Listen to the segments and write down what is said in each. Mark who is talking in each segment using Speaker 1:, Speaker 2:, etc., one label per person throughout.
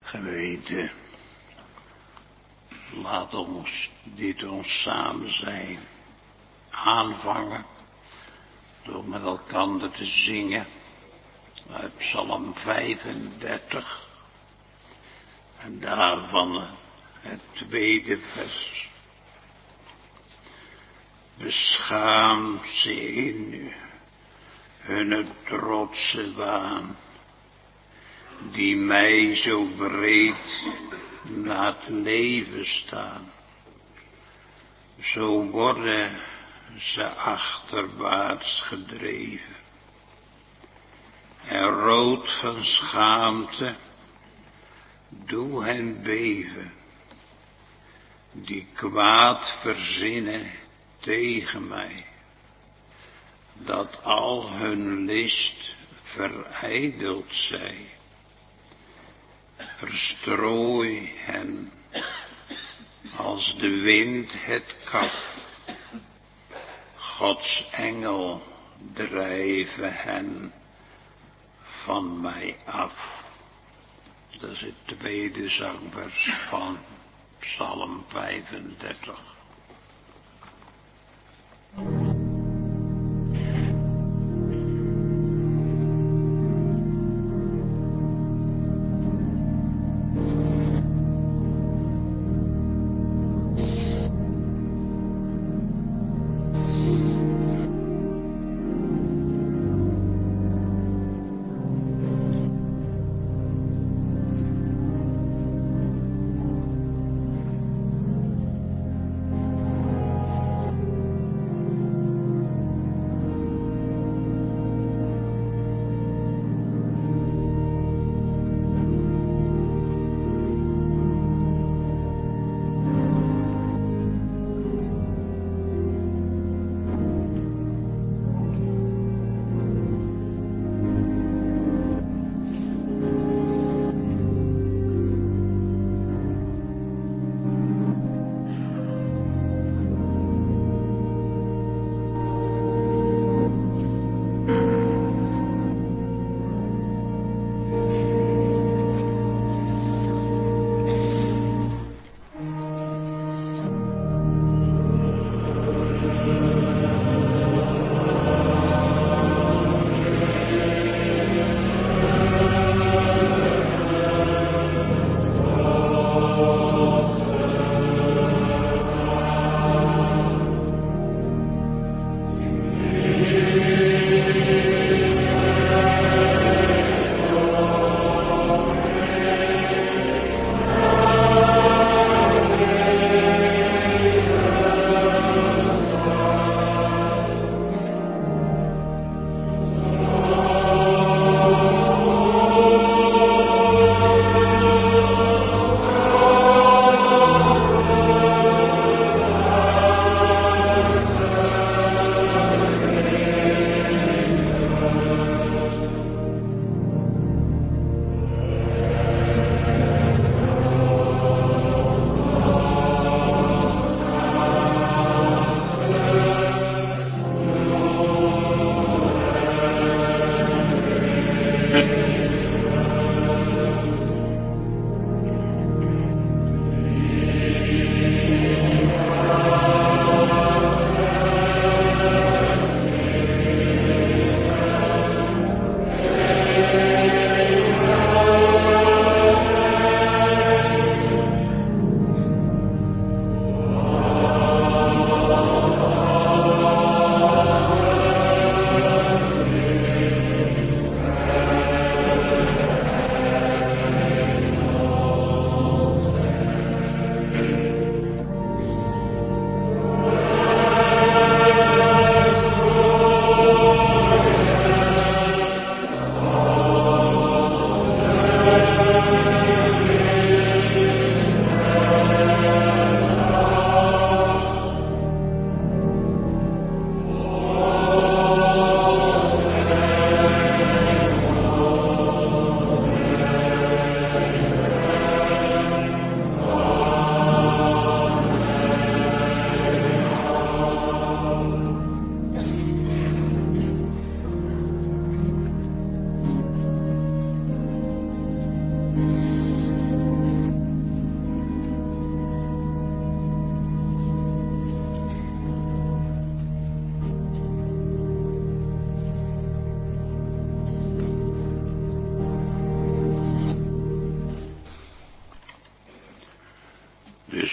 Speaker 1: Geweten, laat ons ons samen zijn aanvangen door met elkaar te zingen uit Psalm 35 en daarvan het tweede vers. Beschaamd ze in hun trotse waan, die mij zo breed na het leven staan. Zo worden ze achterwaarts gedreven en rood van schaamte, doe hen beven, die kwaad verzinnen tegen mij, dat al hun list verijdeld zij. Verstrooi hen als de wind het kaf. Gods engel drijven hen van mij af. Dat is het tweede zangvers van Psalm 35.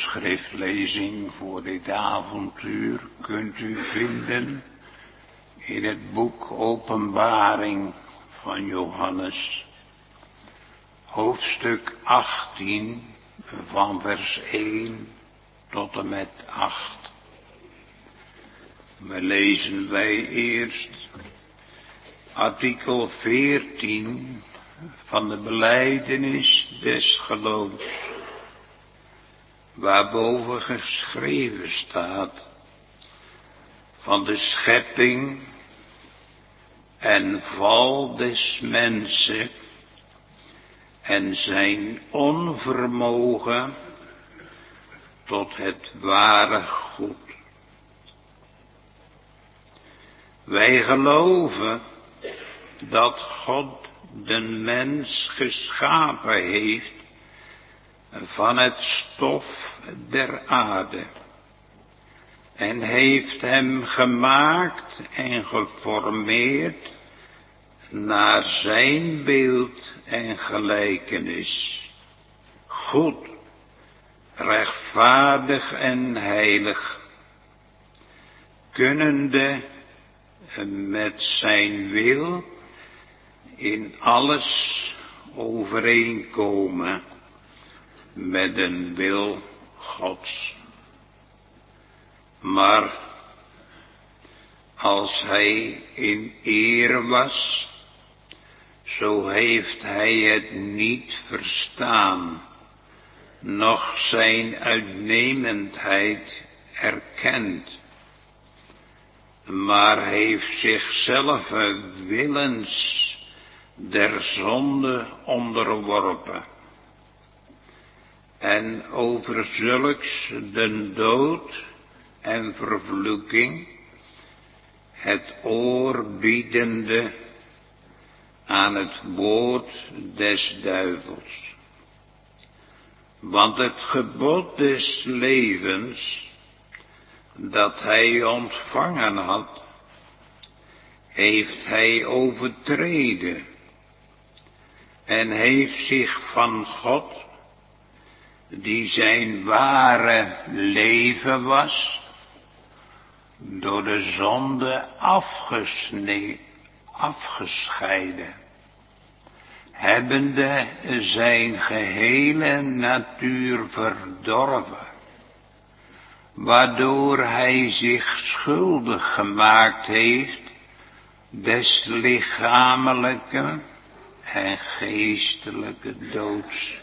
Speaker 1: schriftlezing voor dit avontuur kunt u vinden in het boek Openbaring van Johannes, hoofdstuk 18 van vers 1 tot en met 8. We lezen wij eerst artikel 14 van de belijdenis des geloofs, waarboven geschreven staat: van de schepping en val des mensen en zijn onvermogen tot het ware goed. Wij geloven dat God de mens geschapen heeft van het stof der aarde en heeft hem gemaakt en geformeerd naar zijn beeld en gelijkenis, goed, rechtvaardig en heilig, kunnende met zijn wil in alles overeenkomen met een wil Gods. Maar als hij in eer was, zo heeft hij het niet verstaan, noch zijn uitnemendheid erkend, maar heeft zichzelf willens der zonde onderworpen en over zulks den dood en vervloeking het oor biedende aan het woord des duivels. Want het gebod des levens dat hij ontvangen had, heeft hij overtreden en heeft zich van God, die zijn ware leven was, door de zonde afgescheiden, hebbende zijn gehele natuur verdorven, waardoor hij zich schuldig gemaakt heeft des lichamelijke en geestelijke doods,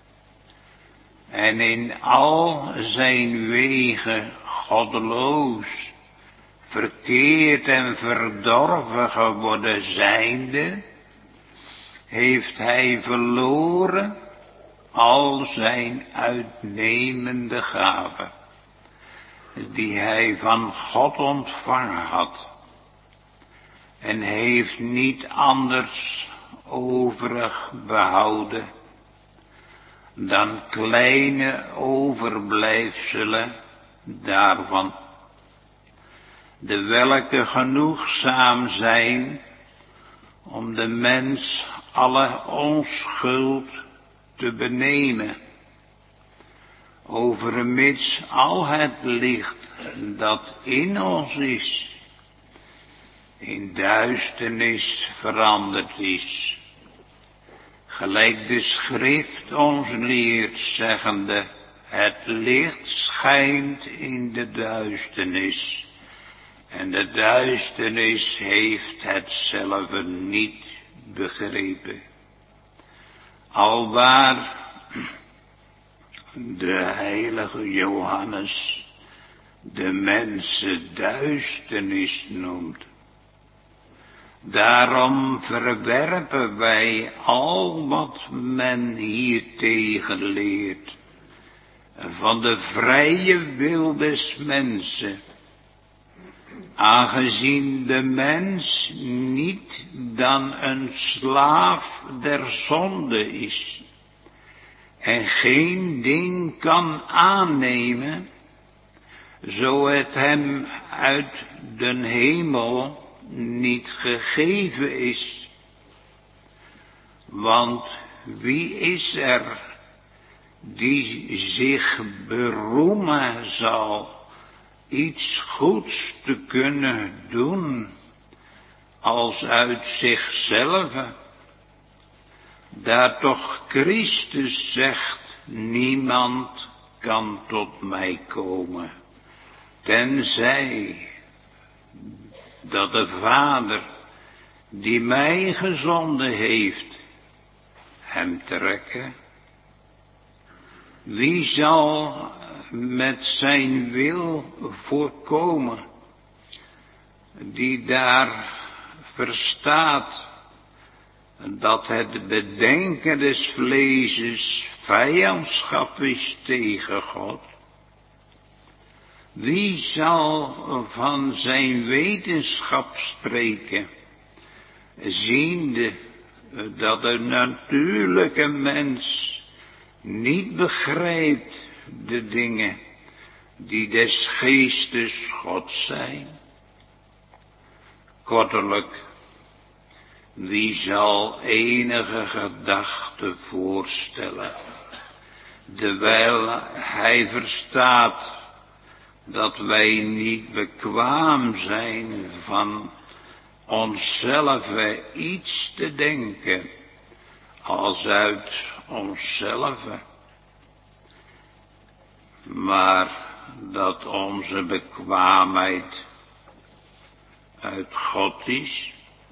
Speaker 1: en in al zijn wegen goddeloos, verkeerd en verdorven geworden zijnde, heeft hij verloren al zijn uitnemende gaven, die hij van God ontvangen had, en heeft niet anders overig behouden dan kleine overblijfselen daarvan, de welke genoegzaam zijn om de mens alle onschuld te benemen, overmits al het licht dat in ons is, in duisternis veranderd is, gelijk de schrift ons leert, zeggende: het licht schijnt in de duisternis, en de duisternis heeft hetzelfde niet begrepen. Alwaar de heilige Johannes de mensen duisternis noemt. Daarom verwerpen wij al wat men hiertegen leert, van de vrije wil des mensen, aangezien de mens niet dan een slaaf der zonde is, en geen ding kan aannemen, zo het hem uit den hemel niet gegeven is. Want wie is er die zich beroemen zal iets goeds te kunnen doen, als uit zichzelf, daar toch Christus zegt, niemand kan tot mij komen, tenzij dat de Vader, die mij gezonden heeft, hem trekken. Wie zal met zijn wil voorkomen, die daar verstaat dat het bedenken des vleeses vijandschap is tegen God? Wie zal van zijn wetenschap spreken, ziende dat de natuurlijke mens niet begrijpt de dingen die des geestes God zijn? Kortelijk, wie zal enige gedachte voorstellen, terwijl hij verstaat dat wij niet bekwaam zijn van onszelf iets te denken als uit onszelf, maar dat onze bekwaamheid uit God is.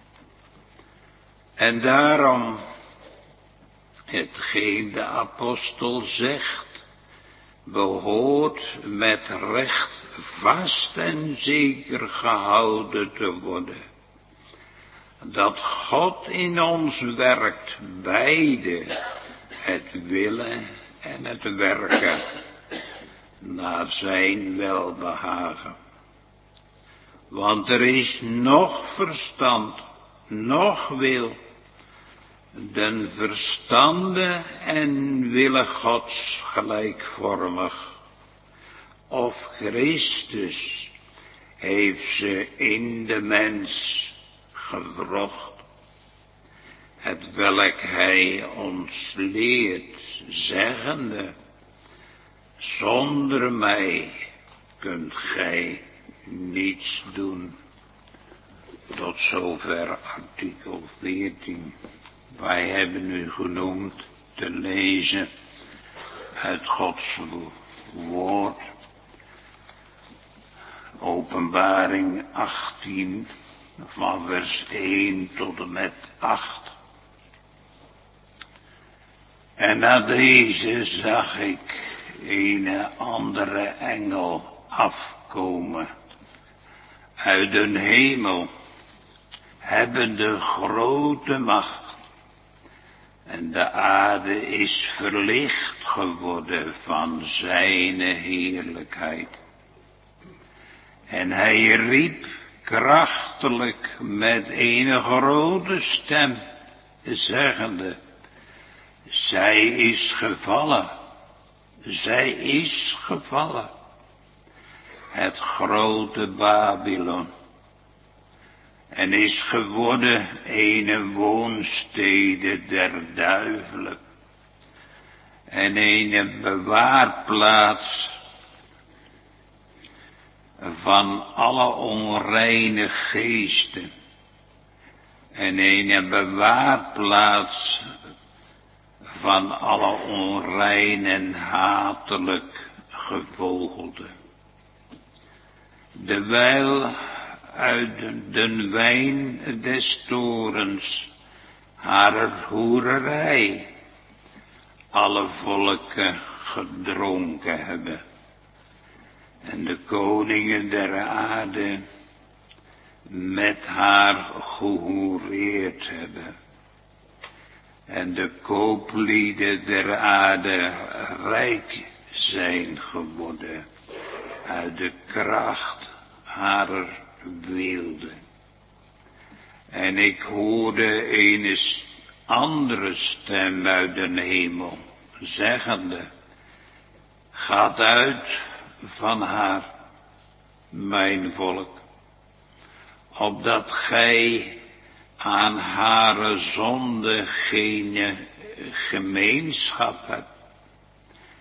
Speaker 1: En daarom, hetgeen de apostel zegt, behoort met recht vast en zeker gehouden te worden. Dat God in ons werkt, beide, het willen en het werken, naar zijn welbehagen. Want er is nog verstand, nog wil, den verstande en willen Gods gelijkvormig. Of Christus heeft ze in de mens gewrocht, het welk hij ons leert, zeggende, zonder mij kunt gij niets doen. Tot zover artikel 14. Wij hebben u genoemd te lezen uit Gods woord. Openbaring 18 van vers 1 tot en met 8. En na deze zag ik een andere engel afkomen uit de hemel, hebbende grote macht. En de aarde is verlicht geworden van zijn heerlijkheid. En hij riep krachtelijk met een grote stem, zeggende, zij is gevallen, zij is gevallen, het grote Babylon, en is geworden een woonstede der duivelen, en een bewaarplaats van alle onreine geesten, en een bewaarplaats van alle onrein en hatelijk gevogelden. Dewijl uit den wijn des torens haar hoererij alle volken gedronken hebben, en de koningen der aarde met haar gehoereerd hebben, en de kooplieden der aarde rijk zijn geworden uit de kracht harer weelde. En ik hoorde een andere stem uit de hemel, zeggende, gaat uit van haar, mijn volk, opdat gij aan hare zonde geen gemeenschap hebt,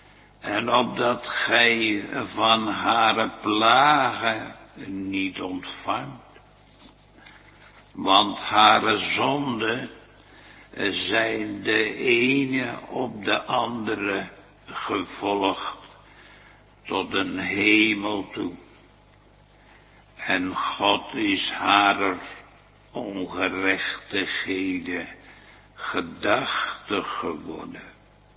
Speaker 1: En opdat gij van haar plagen niet ontvangt. Want haar zonden zijn de ene op de andere gevolgd tot een hemel toe. En God is haar ongerechtigheden gedachtig geworden.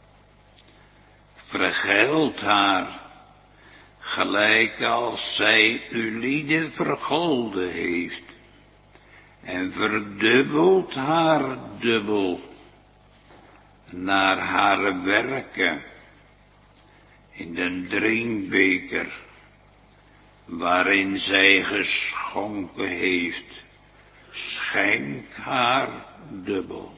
Speaker 1: Vergeld haar, gelijk als zij uw lieden vergolden heeft. En verdubbelt haar dubbel naar haar werken in den drinkbeker waarin zij geschonken heeft. Schenk haar dubbel.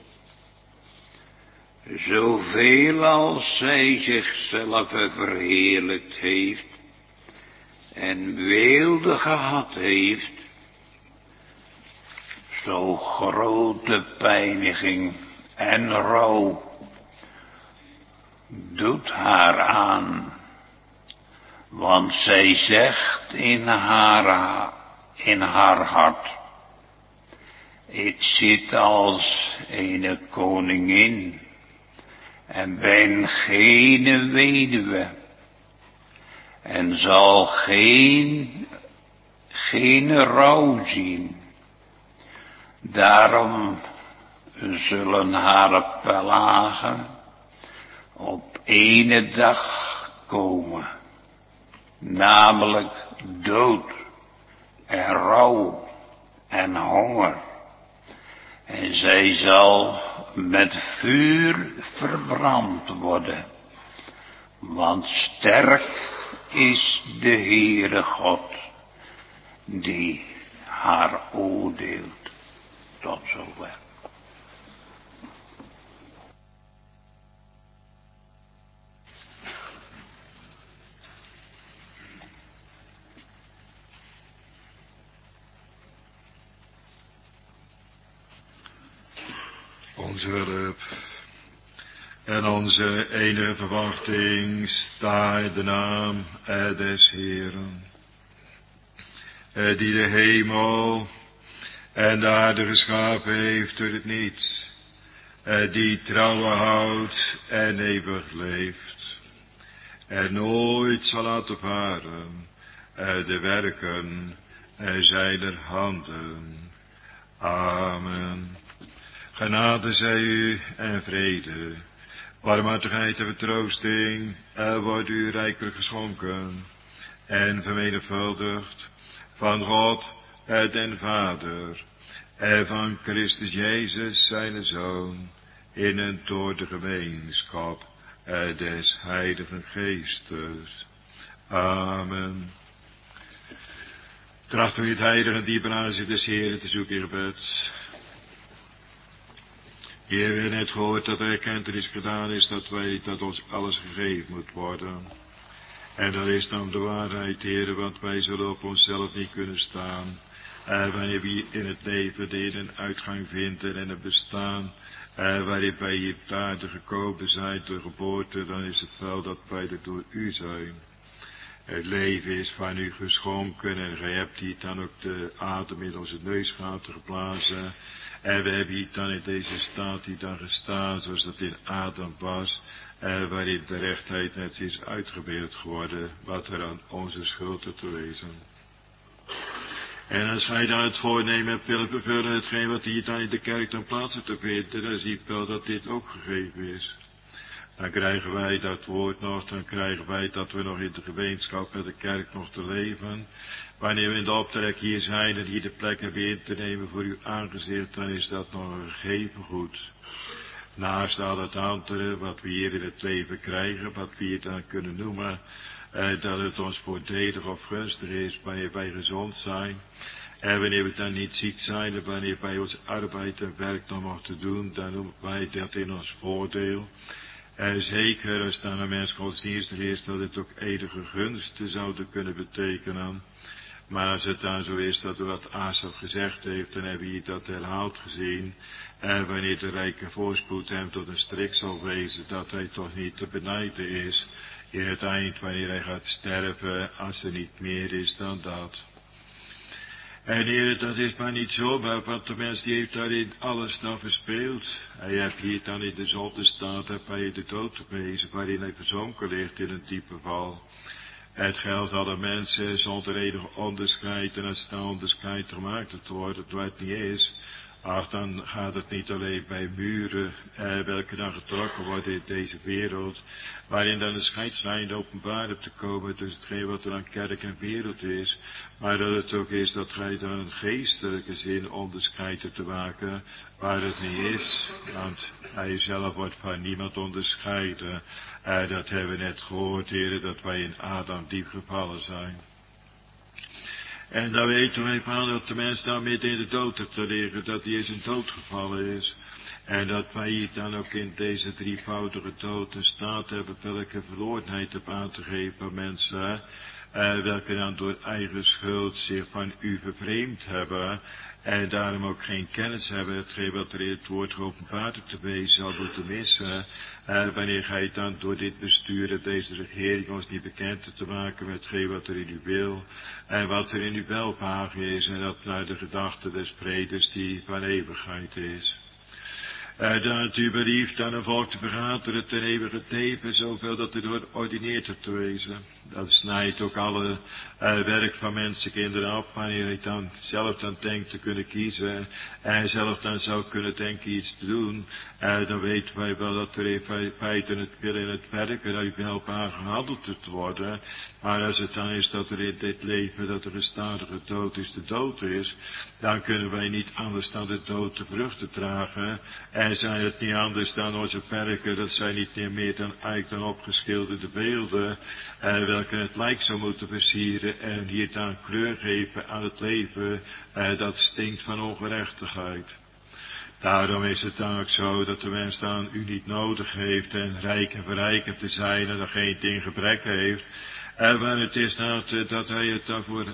Speaker 1: Zoveel als zij zichzelf verheerlijkt heeft en weelde gehad heeft, zo grote pijniging en rouw doet haar aan. Want zij zegt in haar hart, ik zit als een koningin en ben geen weduwe en zal geen rouw zien. Daarom zullen haar plagen op ene dag komen, namelijk dood en rouw en honger. En zij zal met vuur verbrand worden, want sterk is de Heere God, die haar oordeelt. Tot zover.
Speaker 2: Onze hulp en onze enige verwachting sta in de naam des Heeren, die de hemel en de aarde geschapen heeft door het niets, die trouwen houdt en eeuwig leeft, en nooit zal laten varen de werken zijner handen. Amen. Genade zij u en vrede, barmhartigheid en vertroosting wordt u rijkelijk geschonken en vermenigvuldigd van God den Vader en van Christus Jezus zijn Zoon in en door de gemeenschap des Heiligen Geestes. Amen. Trachten we het heilige diepe aanzicht des Heeren te zoeken in gebed. Heer, we hebben net gehoord dat er erkentenis gedaan is dat ons alles gegeven moet worden. En dat is dan de waarheid, Heer, want wij zullen op onszelf niet kunnen staan. Wanneer we in het leven de in- en uitgang vinden en het bestaan, waarin wij hier op aarde gekomen zijn door geboorte, dan is het wel dat wij er door u zijn. Het leven is van u geschonken en gij hebt hier dan ook de adem in onze neusgaten geblazen. En we hebben hier dan in deze staat hier dan gestaan zoals dat in Adam was, waarin de rechtheid net is uitgebeeld geworden, wat er aan onze schuld te wezen. En als gij dan het voornemen hebt willen vervullen, hetgeen wat hier dan in de kerk dan plaats te vinden, dan ziet wel dat dit ook gegeven is. Dan krijgen wij dat woord nog, dan krijgen wij dat we nog in de gemeenschap met de kerk nog te leven. Wanneer we in de optrek hier zijn en hier de plek hebben in te nemen voor uw aangezicht, dan is dat nog een gegeven goed. Naast al het andere wat we hier in het leven krijgen, wat we hier dan kunnen noemen, dat het ons voordelig of gunstig is wanneer wij gezond zijn. En wanneer we dan niet ziek zijn en wanneer wij ons arbeid en werk nog mogen doen, dan noemen wij dat in ons voordeel. Zeker als dan een mens godsdienstig is, dat het ook eeuwige gunsten zouden kunnen betekenen. Maar als het dan zo is dat wat Asaf gezegd heeft, dan hebben we hier dat herhaald gezien. Wanneer de rijke voorspoed hem tot een strik zal wezen, dat hij toch niet te benijden is. in het eind, wanneer hij gaat sterven, als er niet meer is dan dat. En Heer, dat is maar niet zomaar, want de mens die heeft daarin alles dan verspeeld. Hij heeft hier dan in de zonde staat, heb hij de dood gewezen, waarin hij verzonken ligt in een diepe val. Het geldt alle mensen zonder enig onderscheid, en als het onderscheid gemaakt wordt, het wat niet is, ach, dan gaat het niet alleen bij muren, welke dan getrokken worden in deze wereld, waarin dan een scheidslijn openbaar op te komen tussen hetgeen wat er aan kerk en wereld is, maar dat het ook is dat gij dan een geestelijke zin onderscheid te maken, waar het niet is, want hij zelf wordt van niemand onderscheiden. Dat hebben we net gehoord, heren, dat wij in Adam diep gevallen zijn. En dan weten wij van dat de mens dan midden in de dood hebt te liggen, dat hij in zijn dood gevallen is. En dat wij hier dan ook in deze drievoudige dood een staat hebben welke verlorenheid op aan te geven aan mensen, welke dan door eigen schuld zich van u vervreemd hebben, en daarom ook geen kennis hebben, hetgeen wat er in het woord geopenbaard op te wezen zal moeten missen, wanneer gij dan door dit bestuur en deze regering ons niet bekend te maken met hetgeen wat er in u wil, en wat er in uw welbehagen is, en dat naar de gedachte des vredes die van eeuwigheid is. Dat u belieft aan een volk te vergaderen ten eeuwige teven, zoveel dat u geordineerd hebt te wezen. Dat snijdt ook alle werk van mensenkinderen af, wanneer hij dan zelf dan denkt te kunnen kiezen, en zelf dan zou kunnen denken iets te doen, dan weten wij wel dat er in feite het wil in het werken uit welp aangehandeld te worden, maar als het dan is dat er in dit leven, dat er een stadige dood is, de dood is, dan kunnen wij niet anders dan de dood de vruchten dragen. En zijn het niet anders dan onze perken, dat zijn niet meer dan eigenlijk dan opgeschilderde beelden, welke het lijk zou moeten versieren en hier dan kleur geven aan het leven, dat stinkt van ongerechtigheid. Daarom is het dan ook zo dat de mens dan u niet nodig heeft en rijk en verrijkend te zijn en er geen ding gebrek heeft. Maar het is dat hij het daarvoor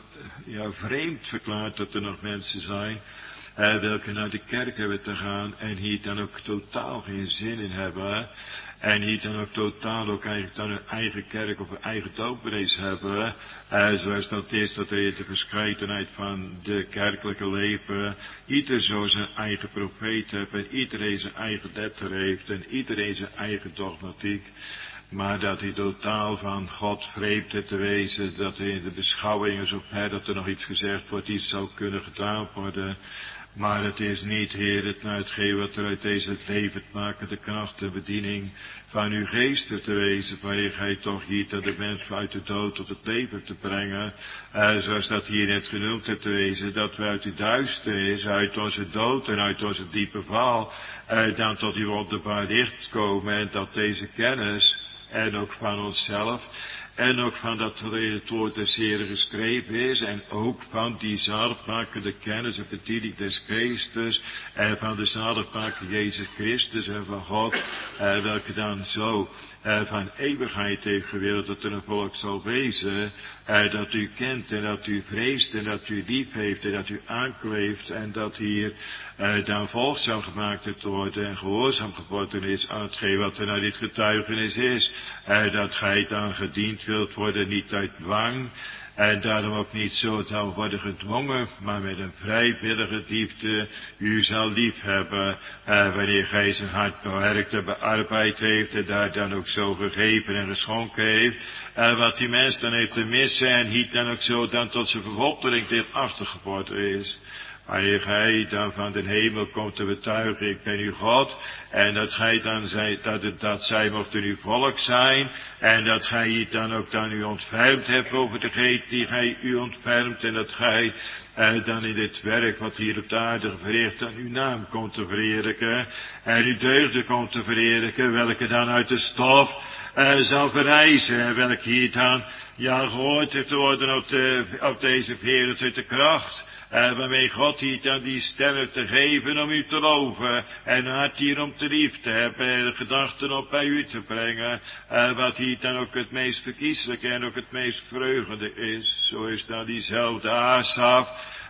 Speaker 2: vreemd verklaart dat er nog mensen zijn, welke naar de kerk hebben te gaan en hier dan ook totaal geen zin in hebben. En hier dan ook totaal ook eigenlijk dan hun eigen kerk of hun eigen doopbereis hebben. Zoals dat is dat er de verscheidenheid van de kerkelijke leven ieder zo zijn eigen profeet heeft en iedereen zijn eigen letter heeft en iedereen zijn eigen dogmatiek. Maar dat hij totaal van God vreemd heeft te wezen, dat er in de beschouwingen zo ver dat er nog iets gezegd wordt, iets zou kunnen gedaan worden. Maar het is niet, Heer, het naar hetgeen wat er uit deze het leven maken, de kracht en bediening van uw geest te wezen, waarin gij toch hier dat de mens uit de dood tot het leven te brengen, zoals dat hier net genoemd hebt te wezen, dat wij uit de duisternis, uit onze dood en uit onze diepe val, dan tot uw wonderbaar licht komen en dat deze kennis, en ook van onszelf, en ook van dat er in het woord des Heren geschreven is, en ook van die zaligmakende kennis en bediening des Geestes, en van de zaligmaker Jezus Christus en van God, welke dan zo van eeuwigheid heeft gewild dat er een volk zal wezen, dat u kent en dat u vreest en dat u lief heeft en dat u aankleeft en dat hier dan volgzaam gemaakt te worden en gehoorzaam geworden is aan hetgeen wat er naar dit getuigenis is, dat gij dan gediend wilt worden, niet uit dwang, en daarom ook niet zo zal worden gedwongen, maar met een vrijwillige liefde u zal lief hebben, wanneer gij zijn hart bewerkt en bearbeid heeft en daar dan ook zo gegeven en geschonken heeft, wat die mens dan heeft te missen en hier dan ook zo dan tot zijn verwondering deelachtig geworden is. Wanneer gij dan van de hemel komt te betuigen, ik ben uw God, en dat gij dan zei, dat zij mochten uw volk zijn, en dat gij hier dan ook dan u ontfermd hebt over degene die gij u ontfermt, en dat gij dan in dit werk wat hier op de aarde verricht, dan uw naam komt te verheerlijken, en uw deugden komt te verheerlijken, welke dan uit de stof zal verrijzen, en welke hier dan gehoord heeft te worden op deze wereld uit de kracht, waarmee God hier dan die stem te geven om u te loven, en hart hier om te lief te hebben, en de gedachten op bij u te brengen, wat hier dan ook het meest verkieslijke en ook het meest vreugende is. Zo is dan diezelfde Asaf,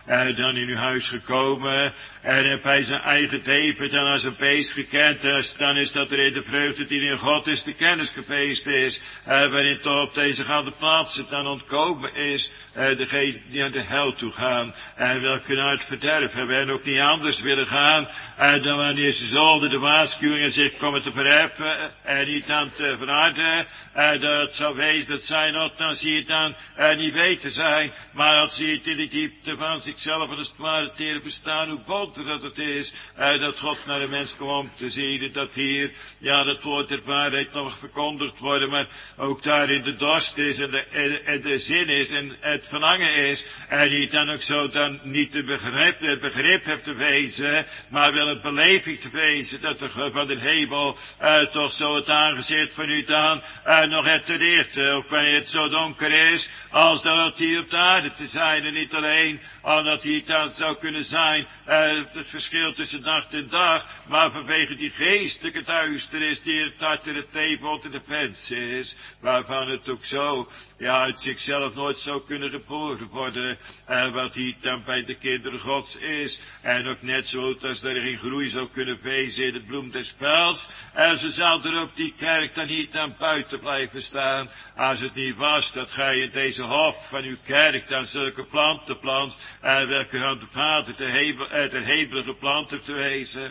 Speaker 2: dan in uw huis gekomen, en heb hij zijn eigen leven dan als een beest gekend, dan is dat er in de vreugde die in God is de kennis geweest is, waarin toch op deze gaande plaatsen dan ontkomen is, degene die aan de hel toe gaan, en welke naar het verderf hebben, en ook niet anders willen gaan, dan wanneer ze zonder de waarschuwingen zich komen te verheffen, en niet aan te verharden, dat zou wezen dat zij nogthans hier dan niet weten zijn, maar dat ze het in de diepte van zichzelf en het ware teren bestaan, hoe bonter dat het is, dat God naar de mens komt om te zien, dat hier, ja, dat woord der waarheid nog verkondigd worden, maar ook daarin de dorst is en de zin is en het verlangen is, en die dan ook zo dan niet het begrip hebt te wezen, maar wel een beleving te wezen, dat er van de hemel toch zo het aangezicht van u dan nog ettereert, ook wanneer het zo donker is, als dat het hier op de aarde te zijn, en niet alleen omdat hier dan zou kunnen zijn, het verschil tussen nacht en dag, maar vanwege die geestelijke duisternis die het hart en het leven onder de pens is, waarvan het ook zo, ja, uit zichzelf nooit zou kunnen geboren worden, wat hier dan bij de kinderen Gods is, en ook net zo als er geen groei zou kunnen wezen in het bloem des velds, en zo zou er ook die kerk dan niet aan buiten blijven staan, als het niet was dat gij in deze hof van uw kerk dan zulke planten plant, welke aan de Vader ter hemel geplant hebt te wezen.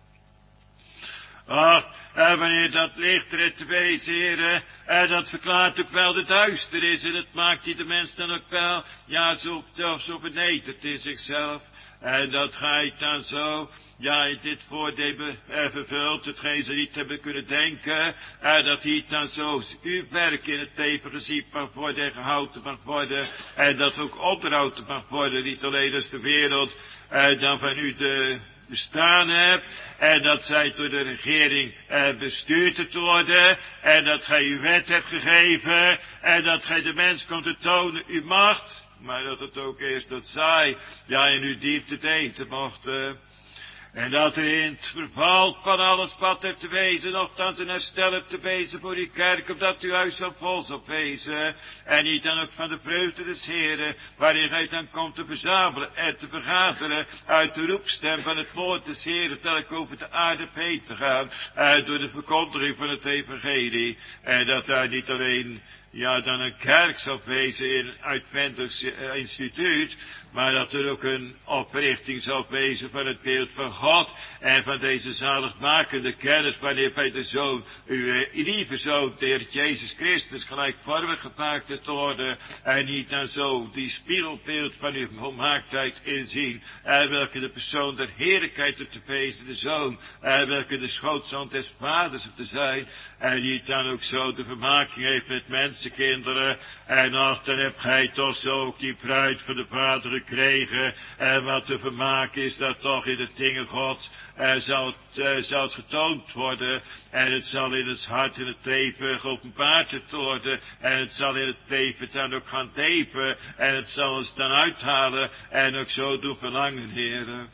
Speaker 2: Ach, wanneer dat licht er te wezen, heren, dat verklaart ook wel de duisternis, en het maakt die de mens dan ook wel, ja, zo vernederd in zichzelf, en dat gij dan zo, ja, in dit voordeel vervult, hetgeen ze niet hebben kunnen denken, dat hier dan zo uw werk in het leven gezien mag worden en gehouden mag worden, en dat ook onderhouden mag worden, niet alleen als de wereld dan van u de bestaan hebt, en dat zij door de regering bestuurd te worden, en dat gij uw wet hebt gegeven, en dat gij de mens komt te tonen uw macht, maar dat het ook is dat zij, ja, in uw diepte te eten mochten. En dat er in het verval van alles wat er te wezen, nogthans een herstel hebt te wezen voor uw kerk, opdat uw huis zo vol zal wezen. En niet dan ook van de vreugde des Heren, waarin gij dan komt te verzamelen en te vergaderen, uit de roepstem van het woord des Heren, telk over de aarde heen te gaan, door de verkondiging van het evangelie. En dat daar niet alleen, ja, dan een kerk zal wezen in een uitwendig instituut, maar dat er ook een oprichting zal wezen van het beeld van God en van deze zaligmakende kennis, wanneer bij de Zoon, uw lieve Zoon, de Heer Jezus Christus, gelijkvormig gemaakt te worden, en niet dan zo die spiegelbeeld van uw volmaaktheid inzien, en welke de persoon der heerlijkheid op te wezen, de Zoon, en welke de schootzoon des Vaders op te zijn, en niet dan ook zo de vermaking heeft met mensenkinderen, en ach, dan hebt gij toch zo ook die bruid van de Vader gekregen, en wat te vermaken is dat toch in de dingen Gods zal het getoond worden, en het zal in het hart en het leven geopenbaard worden, en het zal in het leven dan ook gaan leven, en het zal ons dan uithalen, en ook zo doen verlangen, heren.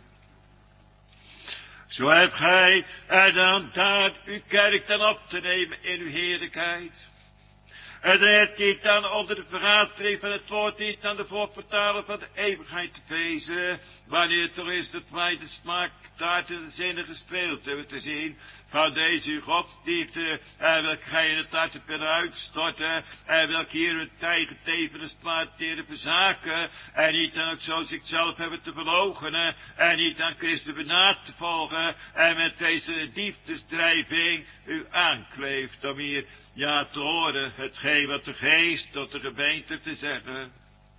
Speaker 2: Zo hebt gij dan daar uw kerk dan op te nemen in uw heerlijkheid. En dan hebt hij dan onder de vergadering van het woord niet aan de voorvertalen van de eeuwigheid te wezen, wanneer het toch is dat wij de smaak, taart en de zinnen gestreeld hebben te zien van deze uw godsdienste, welke gij in het hart hebt willen uitstorten, en welke hier hun eigen tevens plaateren verzaken, en niet dan ook zo zichzelf hebben te verloochenen, en niet aan Christus benaad te volgen, en met deze diefdesdrijving u aankleeft om hier, ja, te horen hetgeen wat de geest tot de gemeente te zeggen.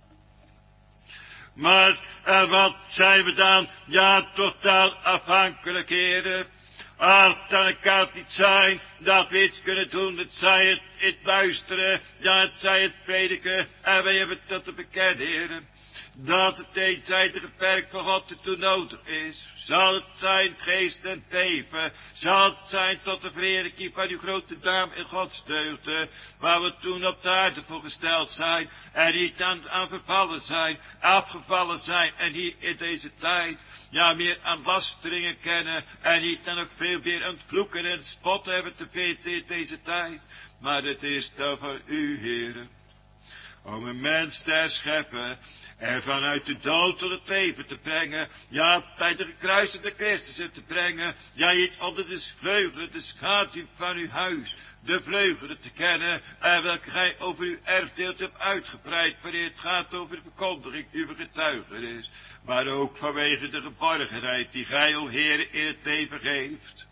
Speaker 2: Maar wat zijn we dan, ja, totaal afhankelijk, heren? Ach, dan kan het niet zijn dat we iets kunnen doen, het zij het luisteren, ja, het zij het prediken, en wij hebben dat te bekennen, heren. Dat het eenzijdige werk van God ertoe nodig is. Zal het zijn geest en leven. Zal het zijn tot de verheerlijking van uw grote naam en Gods deugden. Waar we toen op de aarde voor gesteld zijn. En niet aan vervallen zijn. Afgevallen zijn. En hier in deze tijd. Ja, meer aan lasteringen kennen. En niet dan ook veel meer aan het vloeken en het spotten hebben te weten in deze tijd. Maar het is dan van u, heren. om een mens te herscheppen en vanuit de dood tot het leven te brengen, ja, bij de gekruisigde Christus te brengen, ja, je onder de vleugelen, de schaduw van uw huis, de vleugelen te kennen, en welke gij over uw erfdeel hebt uitgebreid, wanneer het gaat over de verkondiging uw getuigenis, maar ook vanwege de geborgenheid die gij, o Heer, in het leven geeft.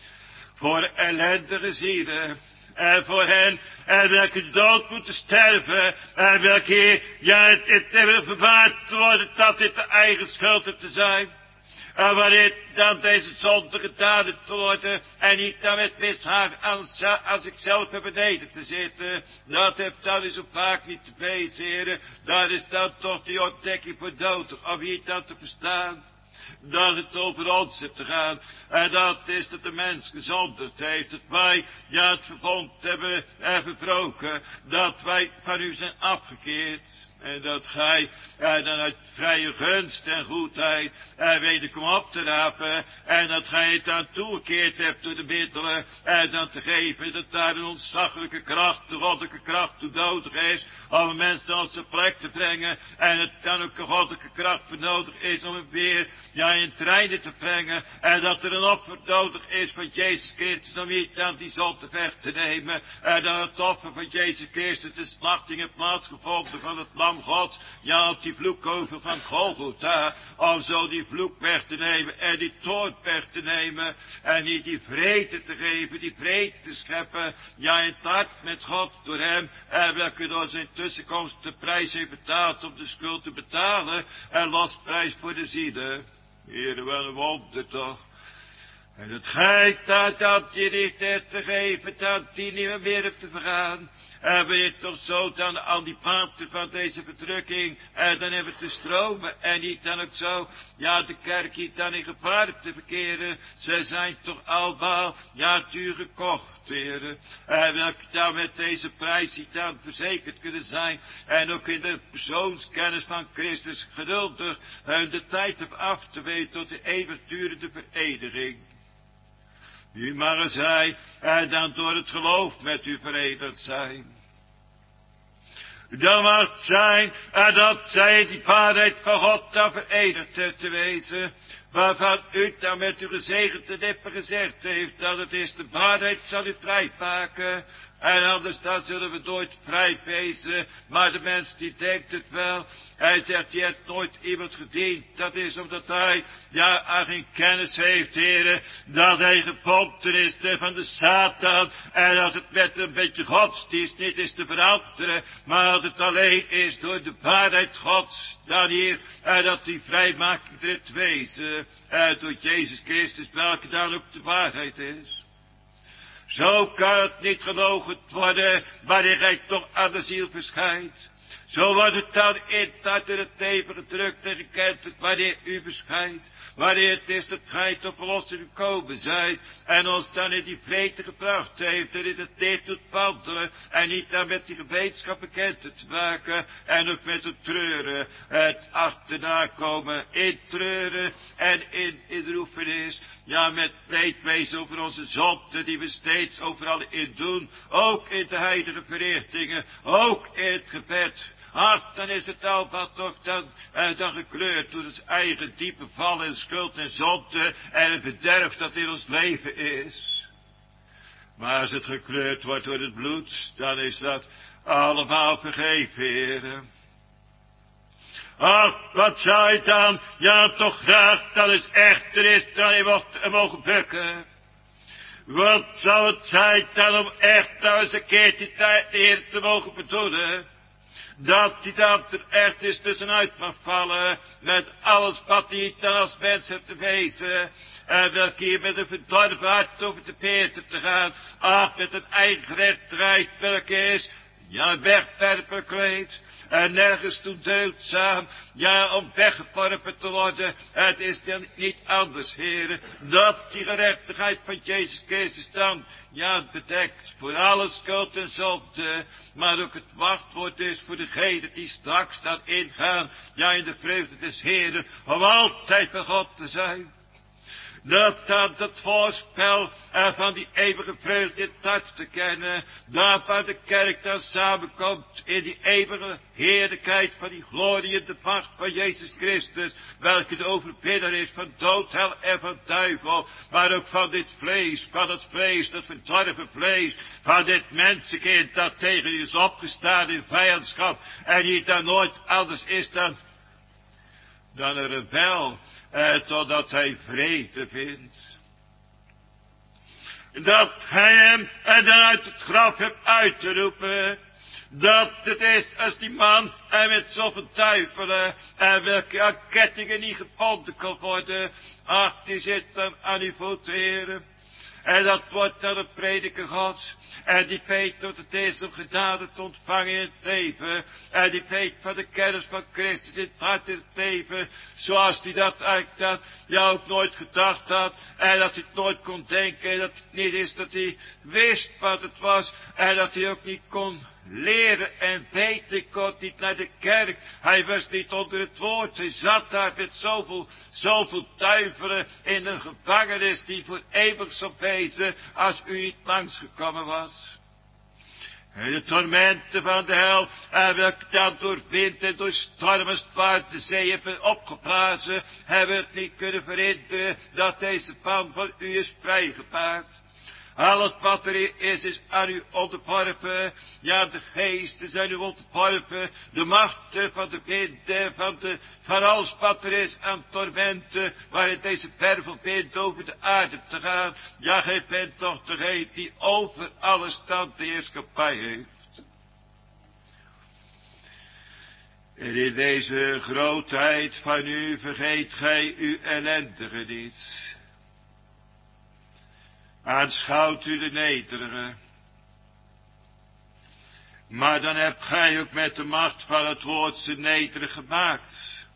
Speaker 2: Voor ellendige zielen, en voor hen, en welke dood moeten sterven, en welke, ja, het hebben verwaard te worden, dat dit de eigen schuld heeft te zijn. En wanneer dan deze zonde gedaan heeft te worden, en niet dan met mishagen als ik zelf heb beneden te zitten, dat heb dan is zo vaak niet te wezen, heren, dat is dan toch die ontdekking voor dood, om hier dan te verstaan. Dat het over ons heeft te gaan. En dat is dat de mens gezondheid heeft. Dat wij, ja, het verbond hebben verbroken. Dat wij van u zijn afgekeerd. En dat gij dan uit vrije gunst en goedheid wederom op te rapen. En dat gij het dan toegekeerd hebt door de middelen. En dan te geven dat daar een ontzaglijke kracht, de goddelijke kracht toe nodig is. Om een mens dan op zijn plek te brengen. En het dan ook een goddelijke kracht voor nodig is om hem weer, ja, in treinen te brengen. En dat er een offer nodig is van Jezus Christus om hier dan die zonde weg te nemen. En dan het offer van Jezus Christus, de slachting heeft plaatsgevonden van het lam God, ja, op die vloekover van Golgotha, om zo die vloek weg te nemen en die toorn weg te nemen en niet die vrede te geven, die vrede te scheppen, ja, in het hart met God door hem, en welke door zijn tussenkomst de prijs heeft betaald om de schuld te betalen en losprijs voor de zielen. Heer, wel een wonder toch. En het gij dat die niet heeft te geven, dat die niet meer hebt te vergaan. En ben je toch zo dan al die paten van deze verdrukking, en dan hebben we te stromen, en niet dan ook zo, ja, de kerk niet dan in gevaar te verkeren. Ze zijn toch allemaal, ja, duur gekocht, heren. En welke dan met deze prijs niet dan verzekerd kunnen zijn, en ook in de persoonskennis van Christus geduldig hun de tijd op af te weten tot de eeuwigdurende vereniging. U mag zij, en dan door het geloof met u verenigd zijn. Dan mag het zijn, en dat zij die waarheid van God dan verenigd te wezen, waarvan u dan met uw gezegende lippen gezegd heeft, dat het is de waarheid zal u vrijmaken, en anders dan zullen we nooit vrij wezen, maar de mens die denkt het wel, hij zegt, die heeft nooit iemand gediend, dat is omdat hij, ja, geen kennis heeft, heren, dat hij gebonden is van de Satan, en dat het met een beetje godsdienst niet is te veranderen, maar dat het alleen is door de waarheid Gods, dan hier, en dat die vrijmaking er het wezen, door Jezus Christus, welke dan ook de waarheid is. Zo kan het niet gelogen worden, wanneer gij toch aan de ziel verschijnt. Zo wordt het dan in dat in het leven gedrukt en gekend, wanneer u verschijnt. Wanneer het is dat gij tot verlossing gekomen zijt, en ons dan in die vrede gebracht heeft, en in het licht doet wandelen, en niet dan met die gemeenschap bekend te maken, en ook met het treuren, het achterna komen, in treuren en in droefenis, ja, met leedwezen over onze zonden, die we steeds overal in doen, ook in de heilige verrichtingen, ook in het gebed. Ach, dan is het allemaal toch dan gekleurd door het eigen diepe val en schuld en zonde en het bederf dat in ons leven is. Maar als het gekleurd wordt door het bloed, dan is dat allemaal vergeven, heren. Ach, wat zou je dan, ja, toch graag dat het echter is, dan je mogen bukken. Wat zou het zijn dan om echt nou eens een keertje tijd de Heer te mogen bedoelen? Dat hij dat er echt is tussenuit mag vallen, met alles wat hij dan als mens heeft te wezen. En welke hier met een verdorven hart over de peter te gaan. Ach, met een eigen gerechtigheid, welke is, ja, wegwerperkleed. En nergens toe deugdzaam, ja, om weggeworpen te worden. Het is dan niet anders, heren, dat die gerechtigheid van Jezus Christus dan, ja, bedekt voor alle schuld en zonde, maar ook het wachtwoord is voor degenen die straks dan ingaan, ja, in de vreugde des Heren, om altijd bij God te zijn. Dat dan het voorspel van die eeuwige vreugde in het hart te kennen. Daar waar de kerk dan samenkomt in die eeuwige heerlijkheid van die glorie en de macht van Jezus Christus. Welke de overwinnaar is van dood, hel en van duivel. Maar ook van dit vlees, van het vlees, dat verdorven vlees. Van dit mensenkind dat tegen u is opgestaan in vijandschap. En die dan nooit anders is dan een rebel, totdat hij vrede vindt. Dat hij hem dan uit het graf hebt uit te roepen. Dat het is als die man met zoveel duivelen en welke kettingen niet gebonden kan worden. Ach, die zit dan aan uw voeten, heren. En dat wordt dan een prediker Gods. En die weet dat het is om genade te ontvangen in het leven. En die weet van de kennis van Christus in het hart in het leven. Zoals hij dat eigenlijk dat ja ook nooit gedacht had. En dat hij het nooit kon denken. En dat het niet is dat hij wist wat het was. En dat hij ook niet kon leren en weten. Ik kon niet naar de kerk. Hij was niet onder het woord. Hij zat daar met zoveel duivelen in een gevangenis die voor eeuwig zou wezen als u niet langsgekomen was. En de tormenten van de hel, en welke dan door wind en door storm als het ware de zee hebben opgeblazen, hebben het niet kunnen verhinderen dat deze pan van u is vrijgemaakt. Alles wat er is aan u onderworpen. Ja, de geesten zijn u onderworpen. De machten van de wind, van alles wat er is aan tormenten, waarin deze wervelwind over de aarde te gaan. Ja, gij bent toch degene die over alle stand de heerschappij heeft. En in deze grootheid van u vergeet gij uw ellendige niet. Aanschouwt u de nederige. Maar dan hebt gij ook met de macht van het woord ze nederig gemaakt.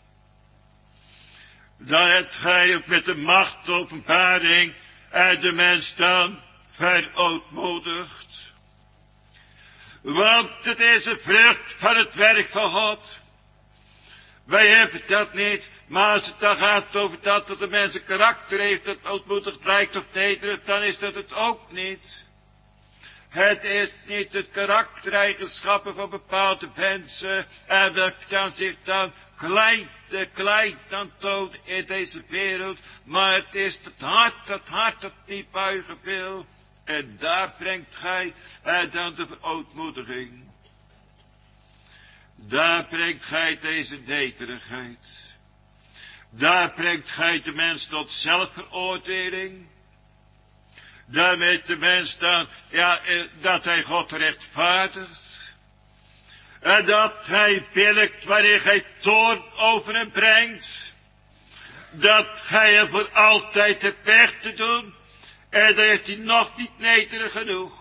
Speaker 2: Dan hebt gij ook met de macht de openbaring en de mens dan verootmoedigd. Want het is een vrucht van het werk van God. Wij hebben dat niet, maar als het dan gaat over dat de mens een karakter heeft dat ootmoedig lijkt of nederig, dan is dat het ook niet. Het is niet het karaktereigenschappen van bepaalde mensen en welke dan zich dan klein dan toont in deze wereld, maar het is het hart dat niet buigen wil. En daar brengt gij dan de verootmoediging. Daar brengt gij deze nederigheid. Daar brengt gij de mens tot zelfveroordeling. Daarmee de mens dan, ja, dat hij God rechtvaardigt. En dat hij billijkt wanneer gij toorn over hem brengt. Dat gij hem voor altijd hebt weg te doen. En dan is hij nog niet nederig genoeg.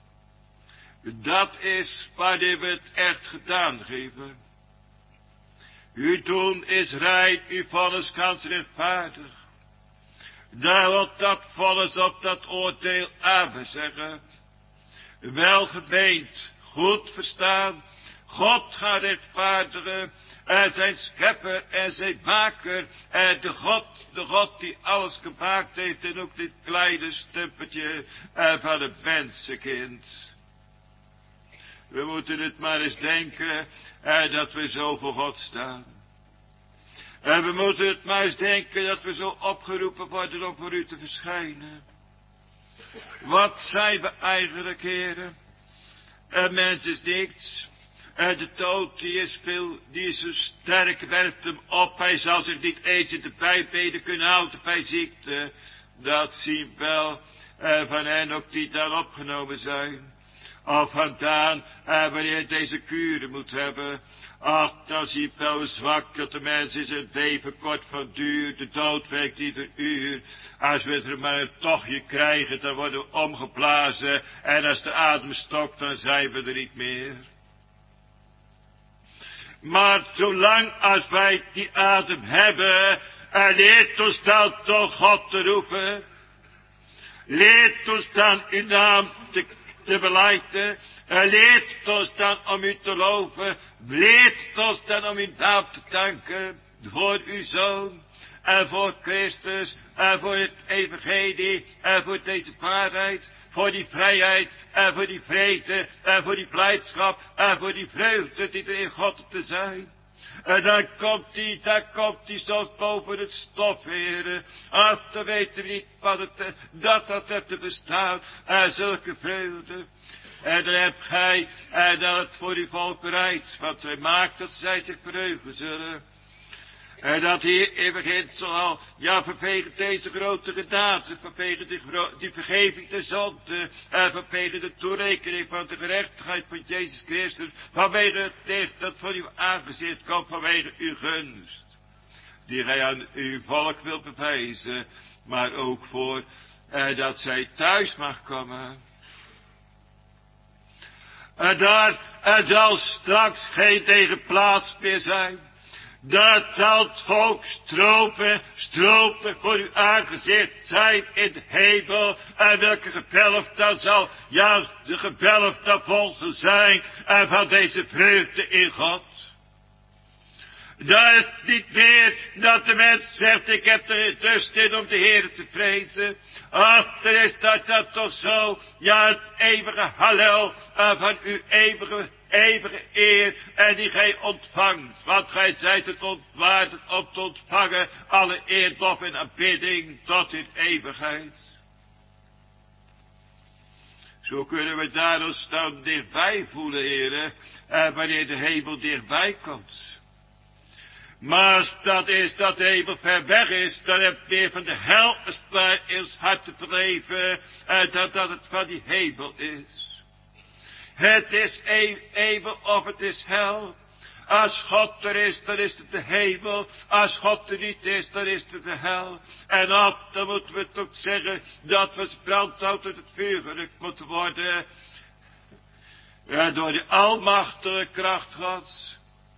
Speaker 2: Dat is wanneer we het echt gedaan geven. Uw doen is rein, uw vonnis kans rechtvaardig. Daar wil dat vonnis op dat oordeel amen zeggen. Welgemeend, goed verstaan, God gaat rechtvaardigen, en zijn schepper en zijn maker, en de God die alles gemaakt heeft, en ook dit kleine stempeltje van een mensenkind. We moeten het maar eens denken, dat we zo voor God staan. En we moeten het maar eens denken dat we zo opgeroepen worden om voor u te verschijnen. Wat zijn we eigenlijk, heren? Een mens is niks. En de dood die is zo sterk, werpt hem op. Hij zal zich niet eens in de bijbenen kunnen houden bij ziekte. Dat zien wel van hen ook die daar opgenomen zijn. Of vandaan, wanneer deze kuren moet hebben. Ach, dan zie je wel hoe zwak dat de mens is en leven kort van duur. De dood werkt ieder uur. Als we er maar een tochtje krijgen, dan worden we omgeblazen. En als de adem stokt, dan zijn we er niet meer. Maar zolang als wij die adem hebben, leert ons dan toch God te roepen. Leert ons dan uw naam te belijden. Leert ons dan om u te loven. Leert ons dan om uw naam te danken voor uw Zoon. en voor Christus en voor het evangelie en voor deze waarheid, voor die vrijheid en voor die vrede en voor die blijdschap en voor die vreugde die er in God te zijn. En dan komt hij zoals boven het stof, heren. Ach, dan weten we niet wat het, dat heeft te bestaan. En zulke vreugde. En dan hebt gij, en dan het voor uw volk bereid. Want zij maakt dat zij zich verheugen zullen. En dat hier in beginsel al, ja, vanwege deze grote gedaante, vanwege die vergeving der zonde, en vanwege de toerekening van de gerechtigheid van Jezus Christus, vanwege het licht dat voor uw aangezicht komt, vanwege uw gunst, die gij aan uw volk wilt bewijzen, maar ook voor dat zij thuis mag komen. En daar zal straks geen tegenplaats meer zijn. Dat zal het volk stropen voor uw aangezicht zijn in de hemel. En welke gebelfd dan zal juist de gebelfde volgen zijn. En van deze vreugde in God. Daar is het niet meer dat de mens zegt, ik heb er lust in om de Heer te vrezen. Ach, er is dat toch zo. Ja, het eeuwige hallel van uw eeuwige eer. En die gij ontvangt. Want gij zijt het ontwaardig om te ontvangen alle eer, lof en aanbidding tot in eeuwigheid. Zo kunnen we daar ons dan dichtbij voelen, heren. Wanneer de hemel dichtbij komt. Maar als dat is dat de hemel ver weg is, dan heb je meer van de hel als het maar in ons hart te beleven, dan dat het van die hemel is. Het is hemel of het is hel. Als God er is, dan is het de hemel. Als God er niet is, dan is het de hel. En dan moeten we toch zeggen dat we als brandhout uit het vuur gerukt moeten worden. Ja, door de almachtige kracht Gods.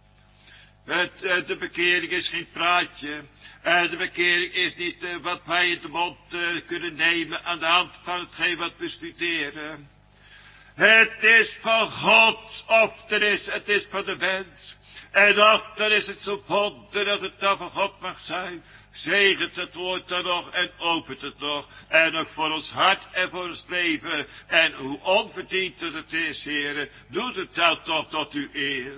Speaker 2: De bekering is geen praatje. De bekering is niet wat wij in de mond kunnen nemen aan de hand van hetgeen wat we studeren. Het is van God, of het is van de mens. En dan is het zo wonder dat het dan van God mag zijn. Zegent het woord dan nog en opent het nog. En ook voor ons hart en voor ons leven. En hoe onverdiend het is, heren, doet het dan toch tot uw eer.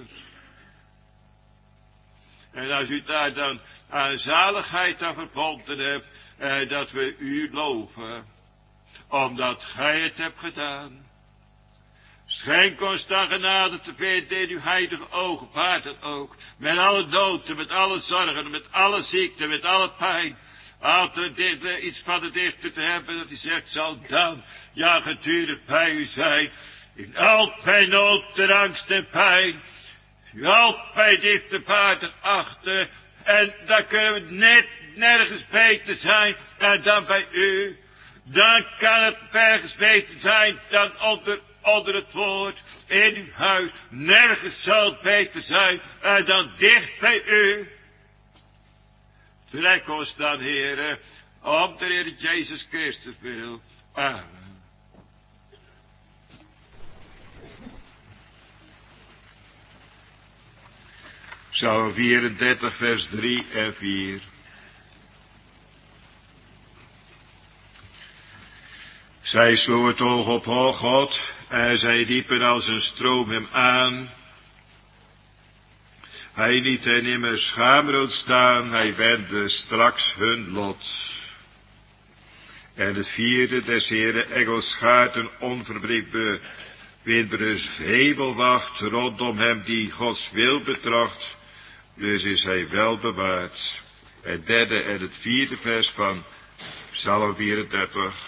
Speaker 2: En als u daar dan aan zaligheid aan verbonden hebt, dat we u loven, omdat gij het hebt gedaan. Schenk ons dan genade te vinden in uw heilige ogen, ook, met alle noden, met alle zorgen, met alle ziekte, met alle pijn. Altijd iets van de dichter te hebben, dat hij zegt, zal dan, ja, gedurig bij u zijn, in al mijn nood, en angst en pijn. U helpt mij dichterbaarig achter. En dan kunnen we nergens beter zijn dan bij u. Dan kan het nergens beter zijn dan onder het woord in uw huis. Nergens zal het beter zijn dan dicht bij u. Trek ons dan, heren, om de Heer Jezus Christus wil. Amen. Psalm 34, vers 3 en 4. Zij sloeg het oog op God en zij riepen als een stroom hem aan. Hij liet hen nimmer schaamrood staan, hij wendde straks hun lot. En het vierde des Heeren engels schaart een onverbreekbaar hemelwacht rondom hem die Gods wil betracht. Dus is hij wel bewaard. Het derde en het vierde vers van Psalm 34.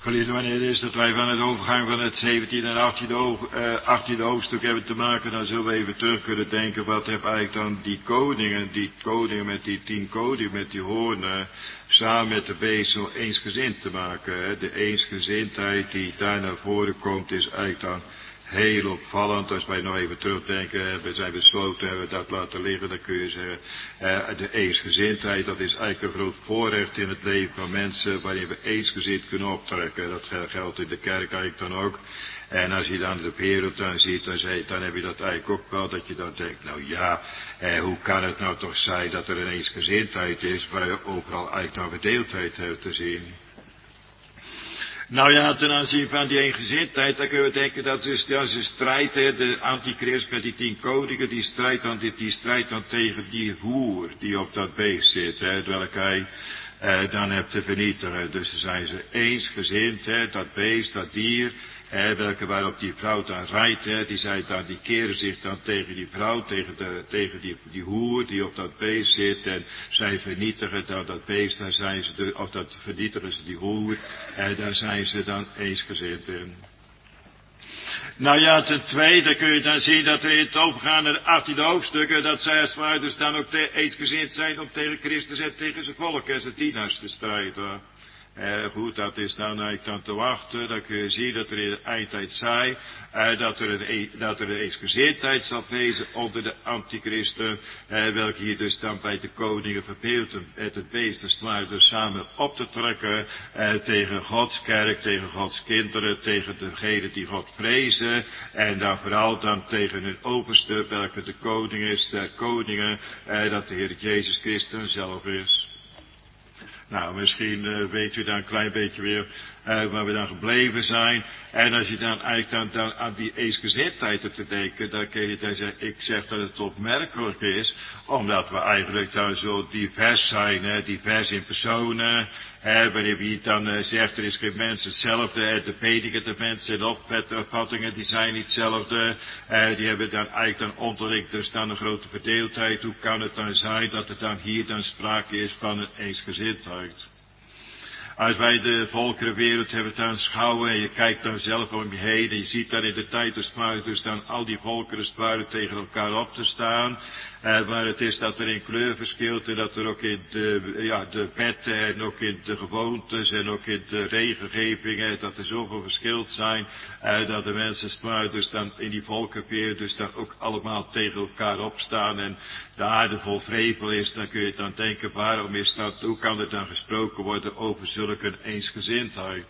Speaker 2: Geliefde, wanneer het is dat wij van het overgang van het 17e en 18e hoofdstuk hebben te maken, dan zullen we even terug kunnen denken, wat heeft eigenlijk dan die koningen met die 10 koningen, met die hoornen, samen met de bezel eensgezind te maken. Hè? De eensgezindheid die daar naar voren komt, is eigenlijk dan heel opvallend. Als wij nog even terugdenken, we zijn besloten, hebben we dat laten liggen, dan kun je zeggen, de eensgezindheid, dat is eigenlijk een groot voorrecht in het leven van mensen, waarin we eensgezind kunnen optrekken. Dat geldt in de kerk eigenlijk dan ook. En als je dan de wereld dan ziet, dan heb je dat eigenlijk ook wel, dat je dan denkt, nou ja, hoe kan het nou toch zijn dat er een eensgezindheid is, waar je overal eigenlijk dan verdeeldheid hebt te zien. Nou ja, ten aanzien van die eengezindheid, dan kunnen we denken dat is een strijd, de antichrist met die 10 koningen, die strijdt dan tegen die hoer die op dat beest zit, welke hij dan hebt te vernietigen. Dus dan zijn ze eensgezind, dat beest, dat dier, welke waarop die vrouw dan rijdt, die keren zich dan tegen die vrouw, tegen die hoer die op dat beest zit, en zij vernietigen dan dat beest, vernietigen ze die hoer, en daar zijn ze dan eensgezind in. Nou ja, ten tweede kun je dan zien dat er in het overgaan naar de 18e hoofdstukken, dat zij als het ware dus dan ook eensgezind zijn om tegen Christus en tegen zijn volk en zijn dienaars te strijden. Goed, dat is dan eigenlijk dan te wachten. Dan kun je zien dat er in de eindtijd zij, dat er een eensgezindheid zal wezen onder de antichristen, welke hier dus dan bij de koningen verbeeld met het beest als het ware dus samen op te trekken, tegen Gods kerk, tegen Gods kinderen, tegen degenen die God vrezen, en dan vooral dan tegen hun overste, welke de koning is, der koningen, dat de Heer Jezus Christus zelf is. Nou, misschien weet u dan een klein beetje weer waar we dan gebleven zijn. En als je dan eigenlijk dan aan die eensgezindheid hebt te denken, dan kun je dan zeggen, ik zeg dat het opmerkelijk is, omdat we eigenlijk dan zo divers zijn, divers in personen. Wanneer wie dan zegt, er is geen mens hetzelfde, de predikende mensen en opvattingen, die zijn niet hetzelfde. Die hebben dan eigenlijk dan onderling dus dan een grote verdeeldheid. Hoe kan het dan zijn dat er dan hier dan sprake is van een eensgezindheid? Als wij de volkerenwereld hebben te aanschouwen en je kijkt dan zelf om je heen en je ziet dan in de tijd dus dan al die volkeren tegen elkaar op te staan. Maar het is dat er in kleur verschilt en dat er ook in de wetten en ook in de gewoontes en ook in de regengevingen, dat er zoveel verschilt zijn, dat de mensen dus dan in die volkerenwereld dus dan ook allemaal tegen elkaar opstaan en de aarde vol vrevel is, dan kun je dan denken, waarom is dat, hoe kan er dan gesproken worden over zulke eensgezindheid?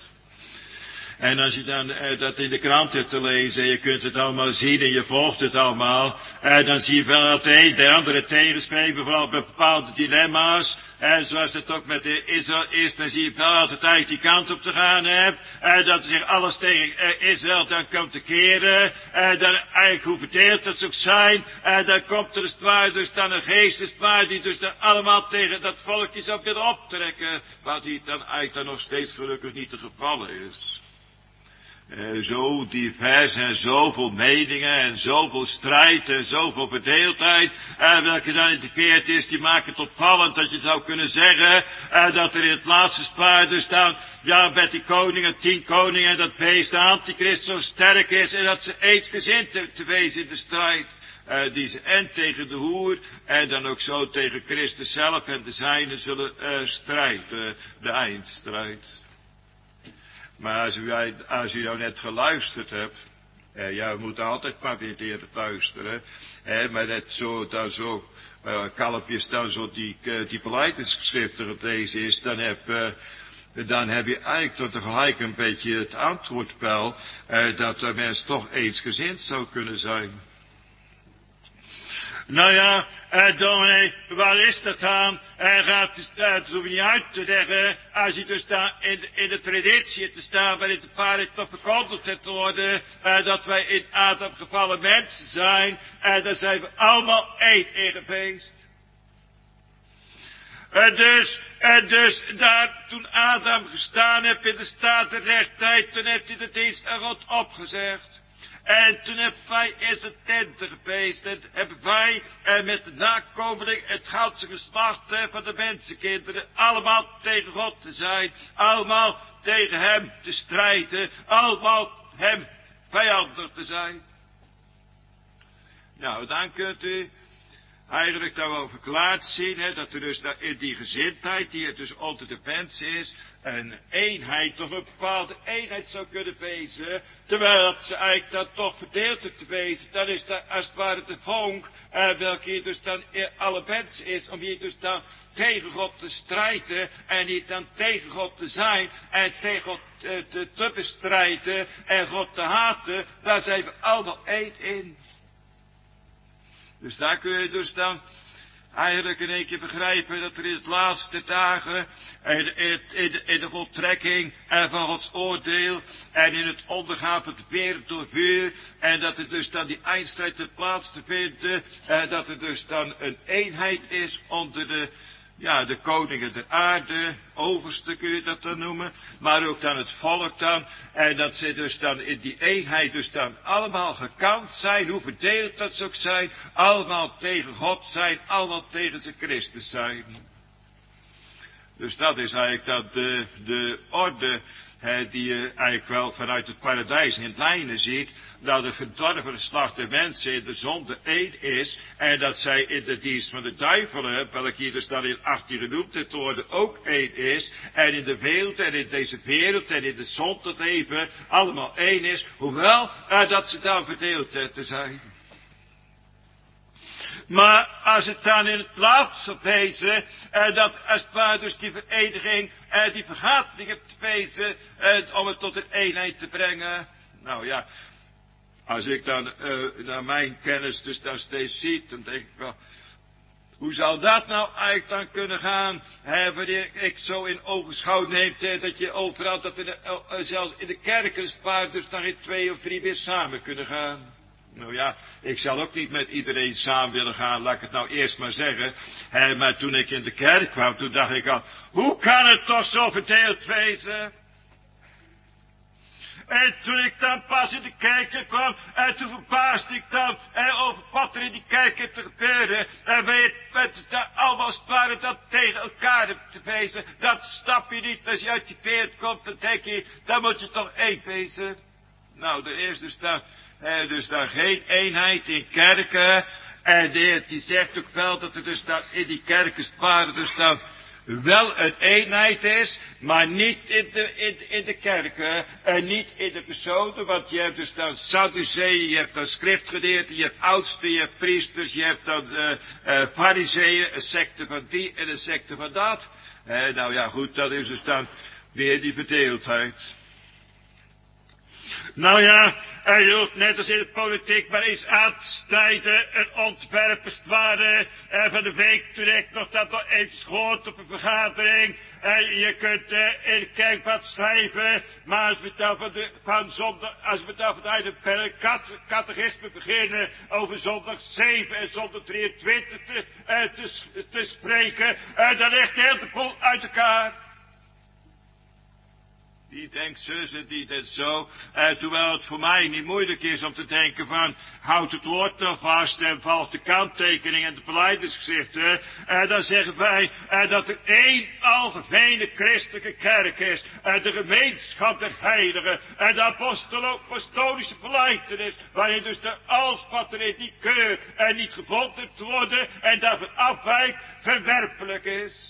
Speaker 2: En als je dan dat in de krant hebt te lezen, en je kunt het allemaal zien en je volgt het allemaal, dan zie je wel dat de een de andere tegenspreekt, vooral bij bepaalde dilemma's, zoals het ook met Israël is, dan zie je wel dat het eigenlijk die kant op te gaan hebt, dat er zich alles tegen Israël dan komt te keren, dan eigenlijk hoe verdeeld dat ze ook zijn, dan komt er dus dan een geestespaar die dus dan allemaal tegen dat volkje zou willen optrekken, wat hier dan eigenlijk dan nog steeds gelukkig niet het geval is. Zo divers en zoveel meningen en zoveel strijd en zoveel verdeeldheid, welke dan in de keert is, die maken het opvallend dat je zou kunnen zeggen, dat er in het laatste spaar dus dan, ja, met die koningen, 10 koningen, dat beest, de antichrist zo sterk is, en dat ze eensgezind te wezen in de strijd, die ze en tegen de hoer, en dan ook zo tegen Christus zelf en de zijnen zullen strijden, de eindstrijd. Maar als u nou net geluisterd hebt, ja, we moeten altijd maar weer leren luisteren, maar net zo, dan zo, kalmpjes dan zo die belijdenisgeschriften gelezen is, dan heb je eigenlijk tot tegelijk een beetje het antwoord wel, dat de mens toch eensgezind zou kunnen zijn. Nou ja, dominee, waar is dat aan? Het hoef je niet uit te leggen, als je dus daar in de traditie te staan, waarin de paarden toch verkondigd te worden, dat wij in Adam gevallen mensen zijn, dan zijn we allemaal één in geweest. Dus daar, toen Adam gestaan heeft in de staat de rechtheid, toen heeft hij de dienst aan God opgezegd. En toen hebben wij in zijn tenten gepeest. En hebben wij met de nakomeling het ganse geslacht van de mensenkinderen allemaal tegen God te zijn. Allemaal tegen hem te strijden. Allemaal hem vijandig te zijn. Nou, dan kunt u eigenlijk daar wel verklaard zien, dat er dus in die gezindheid, die er dus onder de mensen is, een eenheid, of een bepaalde eenheid zou kunnen wezen, terwijl ze eigenlijk dan toch verdeeld te wezen. Dan is dat als het ware de vonk, welke hier dus dan in alle mensen is, om hier dus dan tegen God te strijden, en niet dan tegen God te zijn, en tegen God te bestrijden, en God te haten, daar zijn we allemaal één in. Dus daar kun je dus dan eigenlijk in één keer begrijpen dat er in de laatste dagen, in de voltrekking van Gods oordeel en in het ondergaan van de wereld door vuur, en dat er dus dan die eindstrijd ter plaats te vinden, dat er dus dan een eenheid is onder de koningen der aarde, overste kun je dat dan noemen, maar ook dan het volk dan, en dat ze dus dan in die eenheid dus dan allemaal gekant zijn, hoe verdeeld dat ze ook zijn, allemaal tegen God zijn, allemaal tegen zijn Christus zijn. Dus dat is eigenlijk dat de orde die je eigenlijk wel vanuit het paradijs in lijnen ziet, dat de verdorven geslacht der mensen in de zonde één is, en dat zij in de dienst van de duivelen, welke hier dus dan in 18 genoemd het worden, ook één is, en in de wereld en in deze wereld en in de zonde leven allemaal één is, hoewel dat ze dan verdeeld te zijn. Maar als het dan in het laatste wezen, dat als het ware dus die vereniging, die vergadering hebt te wezen, om het tot een eenheid te brengen. Nou ja, als ik dan naar mijn kennis dus dan steeds ziet, dan denk ik wel, hoe zal dat nou eigenlijk dan kunnen gaan, wanneer ik zo in ogenschouw neemt, dat je overal, dat zelfs in de kerken het waar dus dan in 2 of 3 weer samen kunnen gaan. Nou ja, ik zal ook niet met iedereen samen willen gaan, laat ik het nou eerst maar zeggen. Maar toen ik in de kerk kwam, toen dacht ik al, hoe kan het toch zo verdeeld wezen? En toen ik dan pas in de kerken kwam, en toen verbaasde ik dan over wat er in die kerken te gebeuren. En het allemaal als het ware dat tegen elkaar hebt te wezen. Dat snap je niet als je uit die wereld komt, dan denk je, dan moet je toch één wezen. Nou, er is dus daar geen eenheid in kerken. En de Heer die zegt ook wel dat er dus dan in die kerken sparen dus dan wel een eenheid is, maar niet in de kerken en niet in de personen, want je hebt dus dan Sadduceeën, je hebt dan schriftgeleerden, je hebt oudsten, je hebt priesters, je hebt dan fariseeën, een secte van die en een secte van dat. Nou ja, goed, dat is dus dan weer die verdeeldheid. Nou ja, je hoeft net als in de politiek maar eens aan te snijden. Een ontwerp is het ware van de week toen ik nog dat nog eens gehoord op een vergadering. Je kunt in de kerk wat schrijven, maar als we dan vanuit de catechisme beginnen over zondag 7 en zondag 23 te spreken, dan ligt heel de boel uit elkaar. Die denkt zus en die denkt zo. Terwijl het voor mij niet moeilijk is om te denken van, houd het woord nou vast en volgt de kanttekening en de belijdenisgezichten. Dan zeggen wij dat er één algemene christelijke kerk is. De gemeenschap der heiligen. En de apostolische belijdenis. Waarin dus de alles wat er in die keur en niet gevonden te worden en daarvan afwijkt verwerpelijk is.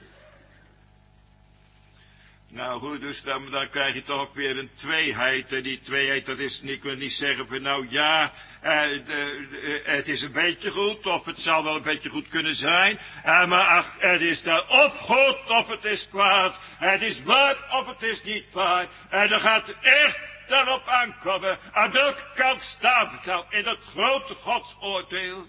Speaker 2: Nou goed, dus dan krijg je toch ook weer een tweeheid. En die tweeheid, dat is, ik wil niet zeggen van nou ja, het is een beetje goed, of het zal wel een beetje goed kunnen zijn. Maar ach, het is dan of goed, of het is kwaad. Het is waar, of het is niet waar. En dan gaat het echt dan op aankomen. Aan welke kant staat het nou in dat grote godsoordeel?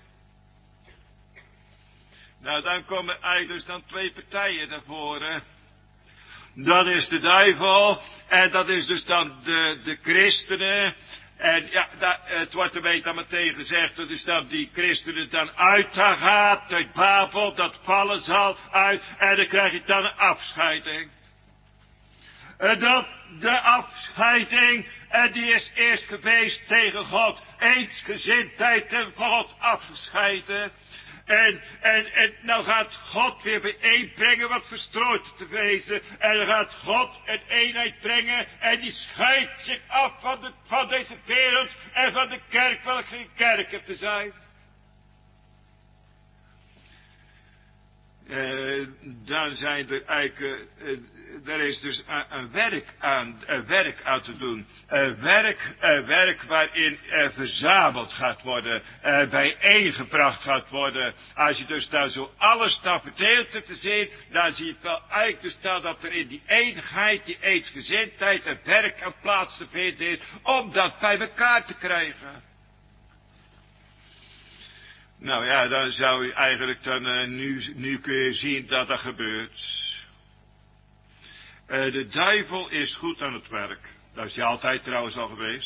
Speaker 2: Nou, dan komen eigenlijk dus dan 2 partijen naar voren. Dat is de duivel, en dat is dus dan de christenen. En ja, het wordt er dan meteen gezegd, dat is dan die christenen dan uit Babel, dat vallen zal uit, en dan krijg je dan een afscheiding.
Speaker 3: Dat de afscheiding, die is eerst geweest tegen God. Eensgezindheid en van God afgescheiden. En nou gaat God weer bijeenbrengen wat verstrooid te wezen. En dan gaat God een eenheid brengen. En die scheidt zich af van deze wereld en van de kerk, welke geen kerk heeft te zijn. Dan zijn er eigenlijk, er is dus een werk aan te doen. Werk waarin verzameld gaat worden, bijeengebracht gaat worden. Als je dus daar zo alles daar verdeeld hebt te zien, dan zie je wel eigenlijk dus dat er in die eenheid, die eensgezindheid, een werk aan plaats te vinden is, om dat bij elkaar te krijgen. Nou ja, dan zou je eigenlijk dan, nu kun je zien dat dat gebeurt. De duivel is goed aan het werk. Dat is hij altijd trouwens al geweest.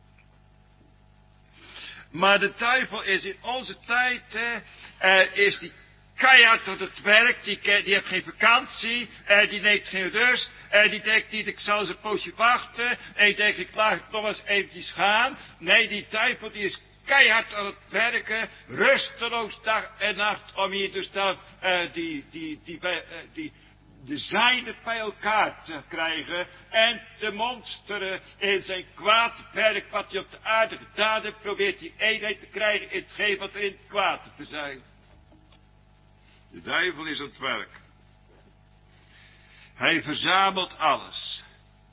Speaker 3: Maar de duivel is in onze tijd, is die keihard aan het werk. Die heeft geen vakantie, die neemt geen rust. Die denkt niet, ik zal eens een poosje wachten. En die denkt, ik laat het nog eens eventjes gaan. Nee, die duivel die is keihard aan het werken, rusteloos dag en nacht, om hier dus dan de zijde bij elkaar te krijgen en te monsteren in zijn kwaad werk wat hij op de aarde gedaan heeft, probeert die eenheid te krijgen in hetgeen wat er in het kwaad te zijn. De duivel is aan het werk. Hij verzamelt alles.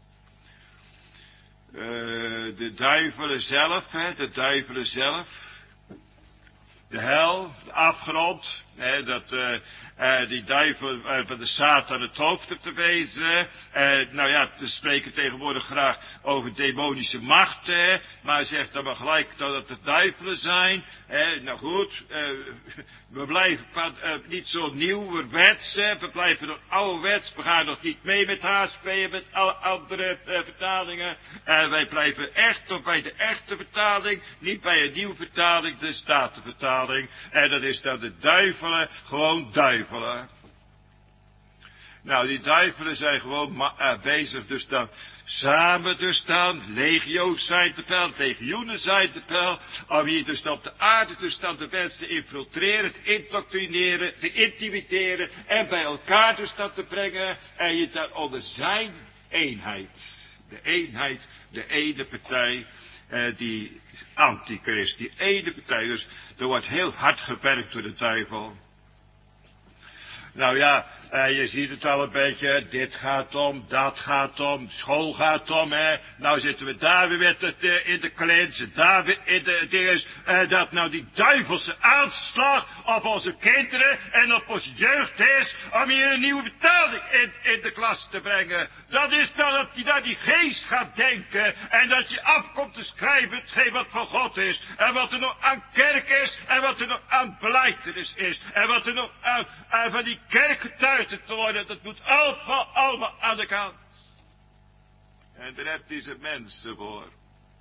Speaker 3: De duivelen zelf, de hel, de afgrond, die duivel van de Satan het hoofd op te wezen. Nou ja, te spreken tegenwoordig graag over demonische machten, maar hij zegt dan maar gelijk dat het de duivelen zijn. Nou goed, we blijven niet zo nieuwerwets, we blijven nog ouderwets, we gaan nog niet mee met HSP en met alle andere vertalingen. Wij blijven echt nog bij de echte vertaling, niet bij een nieuwe vertaling, de Statenvertaling. En dat is dan de duivelen, gewoon duivelen. Nou, die duivelen zijn gewoon bezig, dus dan samen dus dan, legio's zijn te pel, legioenen zijn te pel, om hier dus dan op de aarde dus dan de mensen te infiltreren, te indoctrineren, te intimideren en bij elkaar dus dan te brengen en je dan onder zijn eenheid. De eenheid, de ene partij, die antichrist, die ene partij. Dus er wordt heel hard gewerkt door de duivel. Nou ja, je ziet het al een beetje, dit gaat om, dat gaat om, school gaat om, hè. Nou zitten we daar weer met het in de klins, daar weer in de dinges, dat nou die duivelse aanslag op onze kinderen en op onze jeugd is, om hier een nieuwe vertaling in de klas te brengen. Dat is dan dat je naar die geest gaat denken, en dat je afkomt te schrijven hetgeen wat van God is, en wat er nog aan kerk is, en wat er nog aan belijdenis is, en wat er nog aan van die kerkgetuigen te worden, dat moet allemaal aan de kant. En daar hebt hij zijn mensen voor.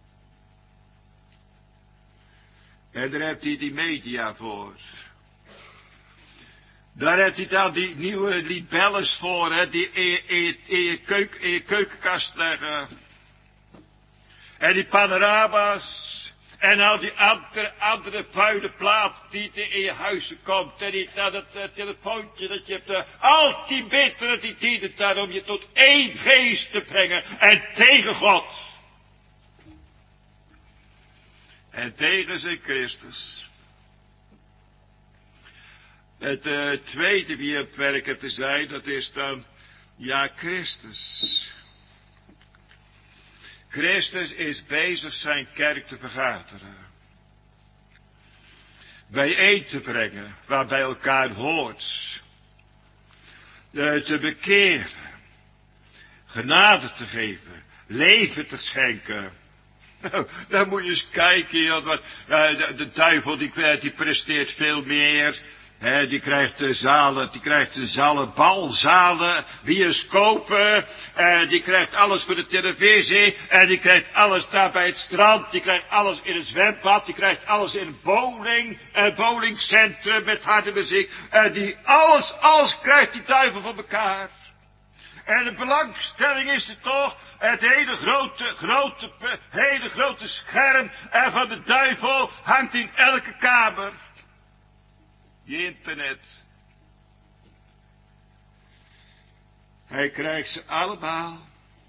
Speaker 3: En daar hebt hij die media voor. Daar hebt hij dan die nieuwe libelles voor, hè, die in je keukenkast leggen. En die panorama's. En al die andere vuile plaat die in je huizen komt. En die, dat telefoontje dat je hebt. Al die betere die dienen daar om je tot één geest te brengen. En tegen God. En tegen zijn Christus. Het tweede wie op het werk heeft te zijn, dat is dan, ja, Christus. Christus is bezig zijn kerk te vergaderen. Bijeen te brengen, waar bij elkaar hoort. Te bekeren. Genade te geven. Leven te schenken. Nou, dan moet je eens kijken, joh, de duivel die presteert veel meer. Die krijgt zalen, die krijgt zijn zalen, balzalen, bioscopen, die krijgt alles voor de televisie, en die krijgt alles daar bij het strand, die krijgt alles in het zwembad, die krijgt alles in een bowlingcentrum met harde muziek, en alles krijgt die duivel van elkaar. En de belangstelling is er toch het hele grote scherm en van de duivel hangt in elke kamer. Je internet. Hij krijgt ze allemaal.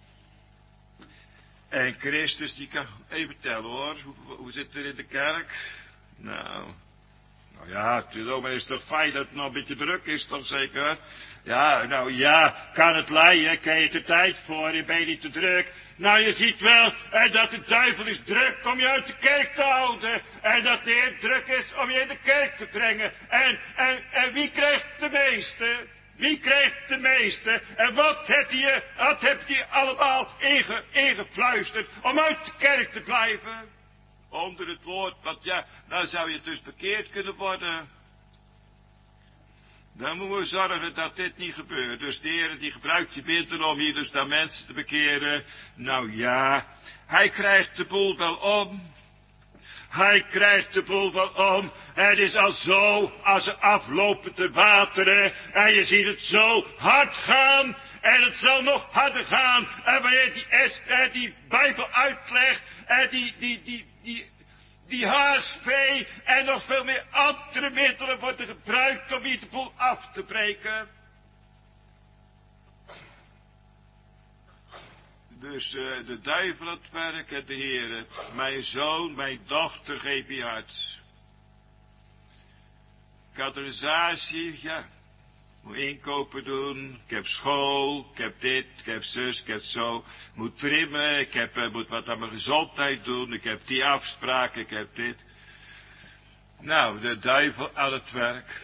Speaker 3: En Christus, die kan even tellen hoor. Hoe zit het er in de kerk? Nou ja, het is toch fijn dat het nog een beetje druk is, toch zeker? Ja, nou ja, kan het leiden, krijg je er tijd voor, ben je niet te druk? Nou, je ziet wel dat de duivel is druk om je uit de kerk te houden. En dat de Heer druk is om je in de kerk te brengen. En wie krijgt de meeste? Wie krijgt de meeste? En wat heb je allemaal ingefluisterd om uit de kerk te blijven? Onder het woord, want ja, nou zou je dus bekeerd kunnen worden. Dan moeten we zorgen dat dit niet gebeurt. Dus de Heer die gebruikt je middelen om hier dus naar mensen te bekeren. Nou ja, hij krijgt de boel wel om. Hij krijgt de boel wel om. Het is al zo als ze aflopen te wateren. En je ziet het zo hard gaan. En het zal nog harder gaan. En wanneer die Bijbel uitlegt. En die HSV en nog veel meer andere middelen worden gebruikt om hier de boel af te breken. Dus de duivel aan het werk en de Heer. Mijn zoon, mijn dochter, geef je hart. Katerisatie, ja. Moet inkopen doen, ik heb school, ik heb dit, ik heb zus, ik heb zo. Moet trimmen, moet wat aan mijn gezondheid doen, ik heb die afspraken, ik heb dit. Nou, de duivel aan het werk.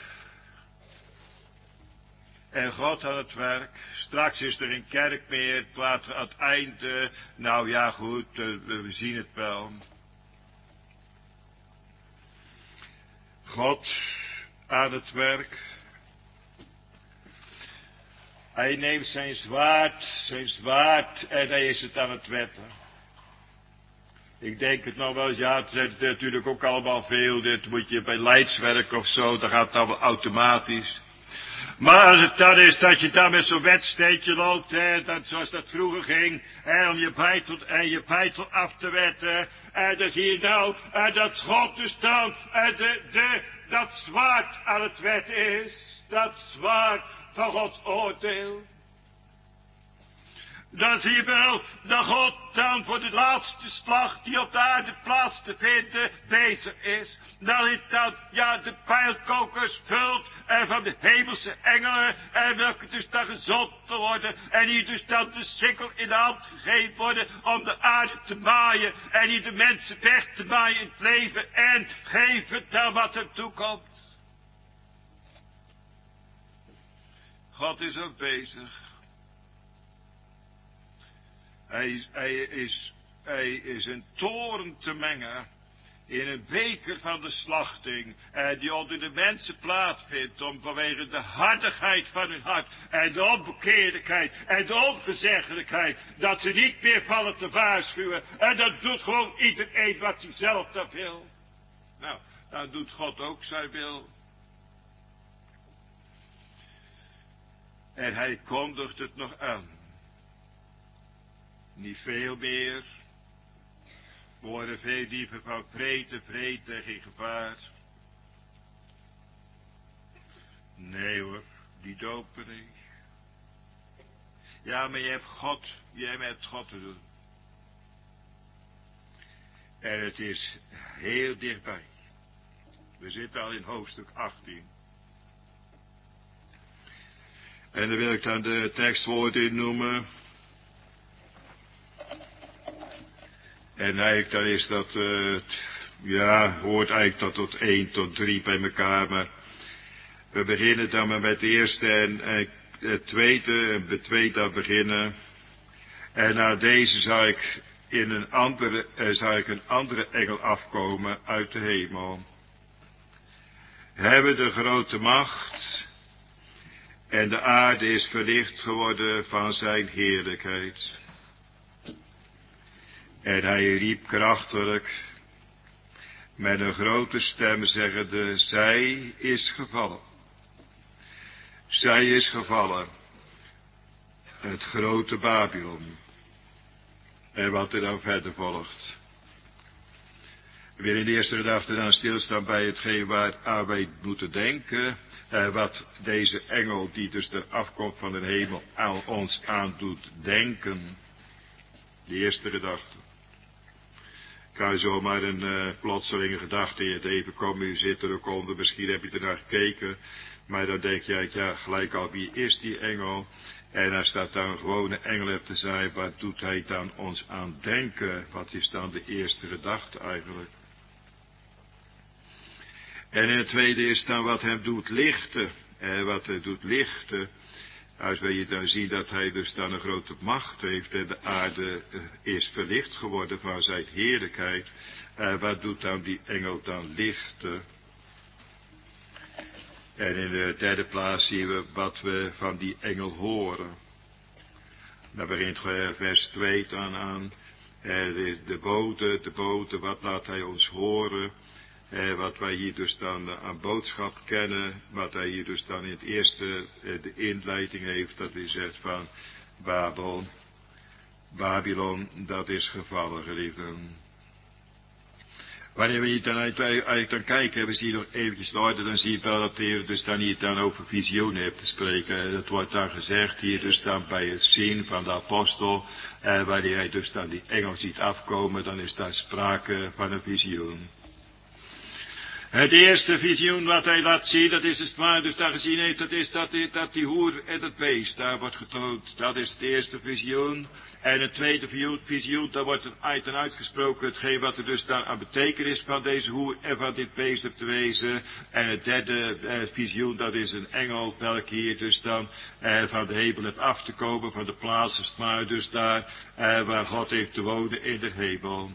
Speaker 3: En God aan het werk. Straks is er geen kerk meer, later aan het einde. Nou ja, goed, we zien het wel. God aan het werk. Hij neemt zijn zwaard en hij is het aan het wetten. Ik denk het nou wel, ja, het is natuurlijk ook allemaal veel. Dit moet je bij leidswerk of zo, dan gaat het dan wel automatisch. Maar als het dan is dat je dan met zo'n wedstrijdje loopt, zoals dat vroeger ging, om je beitel af te wetten, dan zie je nou dat God dus dan dat zwaard aan het wetten is. Dat zwaard van Gods oordeel. Dan zie je wel dat God dan voor de laatste slag die op de aarde plaats te vinden bezig is. Dat hij dan ja de pijlkokers vult en van de hemelse engelen en welke dus dan gezond te worden. En die dus dan de sikkel in de hand gegeven worden om de aarde te maaien. En die de mensen weg te maaien in het leven en geven dan wat hem toekomt. God is ook bezig. Hij is een toren te mengen in een beker van de slachting die onder de mensen plaatsvindt om vanwege de hardigheid van hun hart en de onbekeerdheid en de ongezeggelijkheid dat ze niet meer vallen te waarschuwen en dat doet gewoon iedereen wat hij zelf dan wil. Nou, dan doet God ook zijn wil. En hij kondigt het nog aan. Niet veel meer. We worden veel liever van vrede en geen gevaar. Nee hoor, die dopen niet. Ja, maar je hebt God, jij met God te doen. En het is heel dichtbij. We zitten al in hoofdstuk 18. En dan wil ik dan de tekstwoorden in noemen. En eigenlijk dan is dat, hoort eigenlijk tot 1 tot 3 bij elkaar. Maar we beginnen dan maar met de eerste en het tweede. En bij tweede beginnen. En na deze zou ik een andere engel afkomen uit de hemel. Hebben de grote macht. En de aarde is verlicht geworden van zijn heerlijkheid. En hij riep krachtig, met een grote stem zeggende, zij is gevallen. Zij is gevallen.
Speaker 2: het grote Babylon. En wat er dan verder volgt. We willen in de eerste gedachte dan stilstaan bij hetgeen waaraan wij moeten denken. Wat deze engel die dus de afkomst van de hemel aan ons aan doet denken. De eerste gedachte. Kan je zomaar een plotselinge gedachte in het even komen. U zit er ook onder, misschien heb je er naar gekeken. Maar dan denk je, ja, gelijk al, wie is die engel? En als dat dan een gewone engel hebt te zijn, wat doet hij dan ons aan denken? Wat is dan de eerste gedachte eigenlijk? En in het tweede is dan wat hem doet lichten. Wat hij doet lichten. Als wij dan zien dat hij dus dan een grote macht heeft en de aarde is verlicht geworden van zijn heerlijkheid. Wat doet dan die engel dan lichten? En in de derde plaats zien we wat we van die engel horen. Daar begint vers 2 dan aan. De boden, wat laat hij ons horen? Wat wij hier dus dan aan boodschap kennen, wat hij hier dus dan in het eerste, de inleiding heeft, dat is het van Babylon, dat is gevallen, geliefden. Wanneer we hier dan eigenlijk dan kijken, we zien nog eventjes de orde, dan zie je wel dat de Heer dus dan hier dan over visioenen heeft te spreken. Dat wordt dan gezegd hier dus dan bij het zien van de apostel, wanneer hij dus dan die engel ziet afkomen, dan is daar sprake van een visioen. Het eerste visioen wat hij laat zien, dat is het waar dus daar gezien heeft, dat is dat die hoer en het beest daar wordt getoond. Dat is het eerste visioen. En het tweede visioen, daar wordt uitgesproken hetgeen wat er dus dan aan betekenis van deze hoer en van dit beest hebt te wezen. En het derde visioen, dat is een engel, welke hier dus dan van de hemel heeft af te komen, van de plaats, maar dus daar waar God heeft te wonen in de hemel.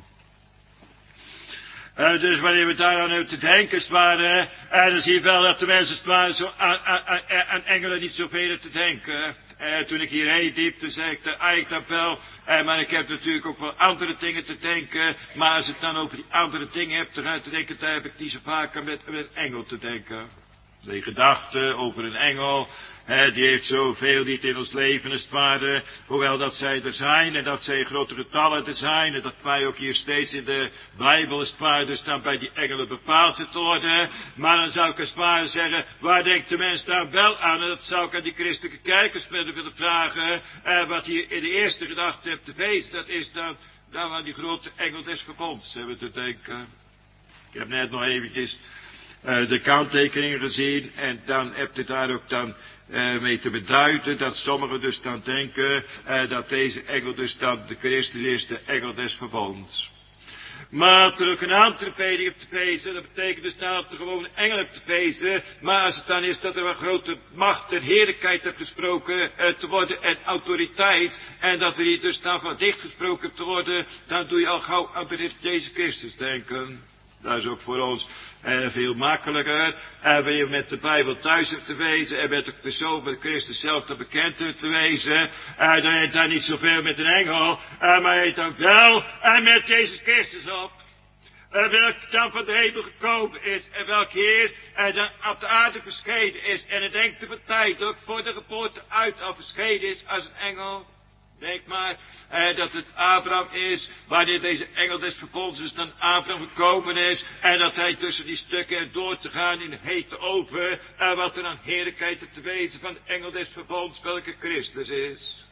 Speaker 2: Dus wanneer we daar aan hebben te denken, dan zie je wel dat de mensen zo aan engelen niet zoveel hebben te denken. Toen ik hierheen diep, toen zei ik eigenlijk dan wel, maar ik heb natuurlijk ook wel andere dingen te denken. Maar als ik dan over die andere dingen heb te denken, dan heb ik niet zo vaak aan met een engel te denken. De gedachte over een engel, die heeft zoveel niet in ons leven als het ware, hoewel dat zij er zijn en dat zij grote getallen er zijn en dat wij ook hier steeds in de Bijbel als het ware dus dan bij die engelen bepaald te worden. Maar dan zou ik als het ware zeggen, waar denkt de mens daar wel aan? En dat zou ik aan die christelijke kijkers willen vragen, wat hier in de eerste gedachte hebt te wezen, dat is dan aan die grote engel des verbonds hebben te denken. Ik heb net nog eventjes de kanttekeningen gezien en dan hebt het daar ook dan mee te beduiden dat sommigen dus dan denken dat deze engel dus dan de Christus is, de engel des verbonds. Maar er ook een andere peding hebt te wezen, dat betekent dus dat er gewoon een engel hebt te wezen, maar als het dan is dat er een grote macht en heerlijkheid hebt gesproken te worden en autoriteit, en dat er hier dus dan van dicht gesproken hebt te worden, dan doe je al gauw aan de Heer Jezus Christus denken. Dat is ook voor ons veel makkelijker. Wanneer je met de Bijbel thuis hebt te wezen en met de persoon van Christus zelf te bekend hebt te wezen, dan heet daar niet zoveel met een engel, maar heet dan wel met Jezus Christus op. Welke dan van de hemel gekomen is en welke Heer dan op de aarde verschenen is en het enkele van tijd ook voor de geboorte uit al verschenen is als een engel. Denk maar dat het Abraham is, wanneer deze engel des verbonds is, dan Abraham gekomen is, en dat hij tussen die stukken door te gaan in de hete oven, wat er aan heerlijkheid te wezen van de engel des verbonds, welke Christus is.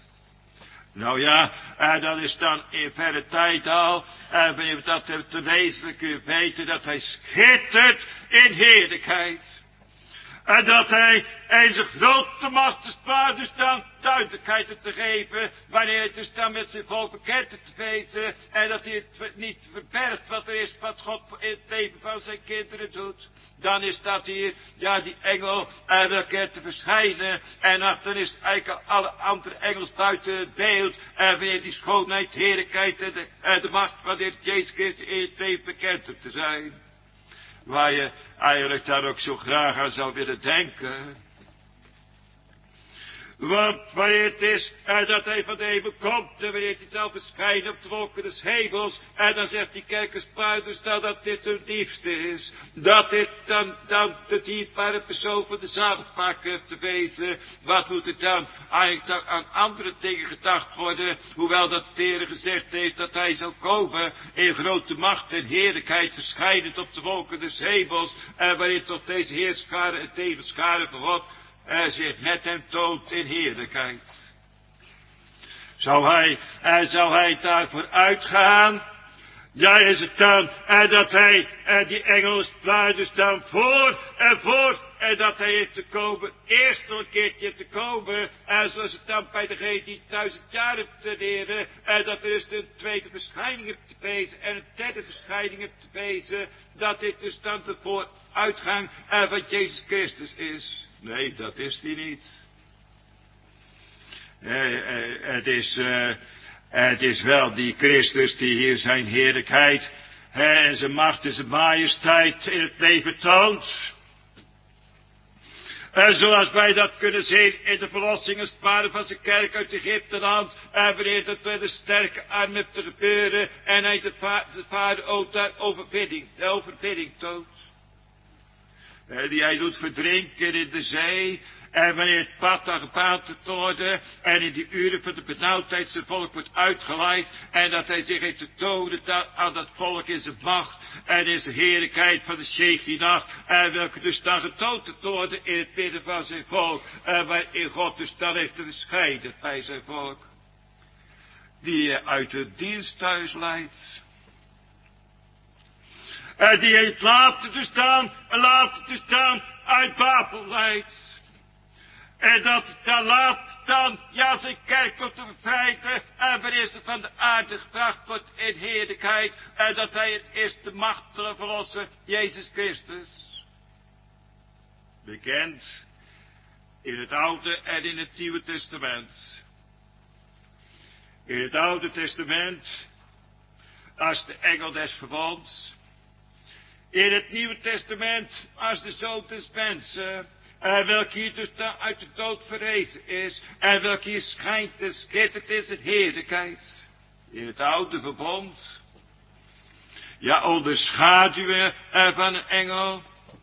Speaker 2: Nou ja, dat is dan in verre tijd al, wanneer we dat hebben te lezen, dan kun je weten dat hij schittert in heerlijkheid. En dat hij in zijn grote macht is waar dus dan duidelijkheid te geven, wanneer hij dus dan met zijn volk bekend te wezen, en dat hij het niet verbergt wat er is, wat God in het leven van zijn kinderen doet. Dan is dat hier, ja, die engel welke te verschijnen, en dan is het eigenlijk alle andere engels buiten het beeld, wanneer die schoonheid, heerlijkheid en de macht van de Heer Jezus Christus in het leven bekend te zijn. Waar je eigenlijk daar ook zo graag aan zou willen denken.
Speaker 3: Want wanneer het is dat hij van de hemel komt, en wanneer hij zal verschijnen op de wolken des hemels, en dan zegt die kerkerspuiters dat dit hun diepste is. Dat dit dan de dierbare persoon van de zaligmaker te wezen. Wat moet er dan eigenlijk aan andere dingen gedacht worden, hoewel dat de Heer gezegd heeft dat hij zal komen in grote macht en heerlijkheid verschijnend op de wolken des hemels, en wanneer tot deze heerscharen en tegenscharen van God zich met hem toont in heerlijkheid. Zou hij daarvoor uitgaan? Ja, is het dan dat hij die engelsbruiders dan voor en dat hij heeft te komen, eerst nog een keertje te komen, zoals het dan bij degene die 1000 jaar heeft te leren, dat er dus een tweede verschijning hebt te wezen en een derde verschijning hebt te wezen, dat dit dus dan de vooruitgang van Jezus Christus is. Nee, dat is hij niet. Het is wel die Christus die hier zijn heerlijkheid en zijn macht en zijn majesteit in het leven toont. En zoals wij dat kunnen zien in de verlossingssparen van zijn kerk uit Egypteland. En wanneer dat met een sterke arm heeft te gebeuren. En hij de vader ook daar overwinning toont. Die hij doet verdrinken in de zee. En wanneer het pad dan gebaand te worden. En in die uren van de benauwdheid zijn volk wordt uitgeleid. En dat hij zich heeft te tonen aan dat volk in zijn macht. En in zijn heerlijkheid van de Shekinah. En welke dus dan getoond te worden in het midden van zijn volk. En waarin God dus dan heeft te verschijnen bij zijn volk. Die uit het diensthuis leidt. En die heeft laten te staan uit Babel leidt. En dat dan laat dan, ja, zijn kerk tot te bevrijden. En wanneer ze van de aarde gebracht wordt in heerlijkheid. En dat hij het is de machtige verlosser, Jezus Christus. Bekend in het Oude en in het Nieuwe Testament. In het Oude Testament als de engel des verbonds. In het Nieuwe Testament als de Zoon des mensen. En welke hier dus uit de dood verrezen is. En welke hier schijnt te schitterd is in heerlijkheid. In het oude verbond. Ja, onder schaduwen van een engel.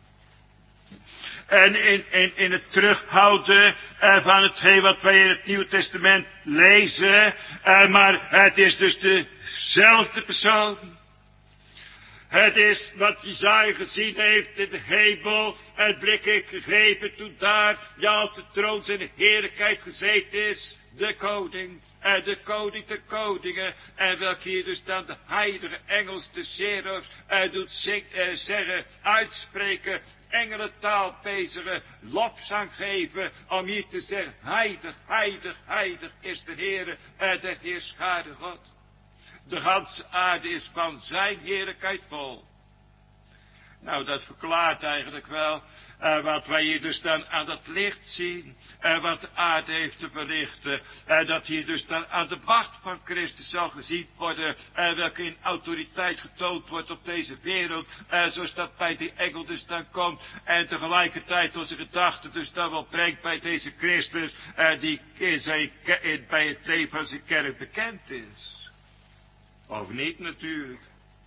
Speaker 3: En in het terughouden van hetgeen wat wij in het Nieuwe Testament lezen. Maar het is dus dezelfde persoon. Het is wat Jesaja gezien heeft in de hemel. Het blik heeft gegeven toen daar, ja, op de troon zijn heerlijkheid gezeten is. De koning. De koning der koningen. En welke hier dus dan de heilige engels, de serafs, doet zeggen, uitspreken. Engelentaal bezigen, lofzang geven. Om hier te zeggen, heilig, heilig, heilig is de Heere, de Heerschade God. De ganse aarde is van zijn heerlijkheid vol. Nou, dat verklaart eigenlijk wel wat wij hier dus dan aan dat licht zien. Wat de aarde heeft te verlichten. Dat hier dus dan aan de macht van Christus zal gezien worden. Welke in autoriteit getoond wordt op deze wereld. Zoals dat bij die engel dus dan komt. En tegelijkertijd onze gedachten dus dan wel brengt bij deze Christus. Die bij het leven van zijn kerk bekend is. Of niet natuurlijk.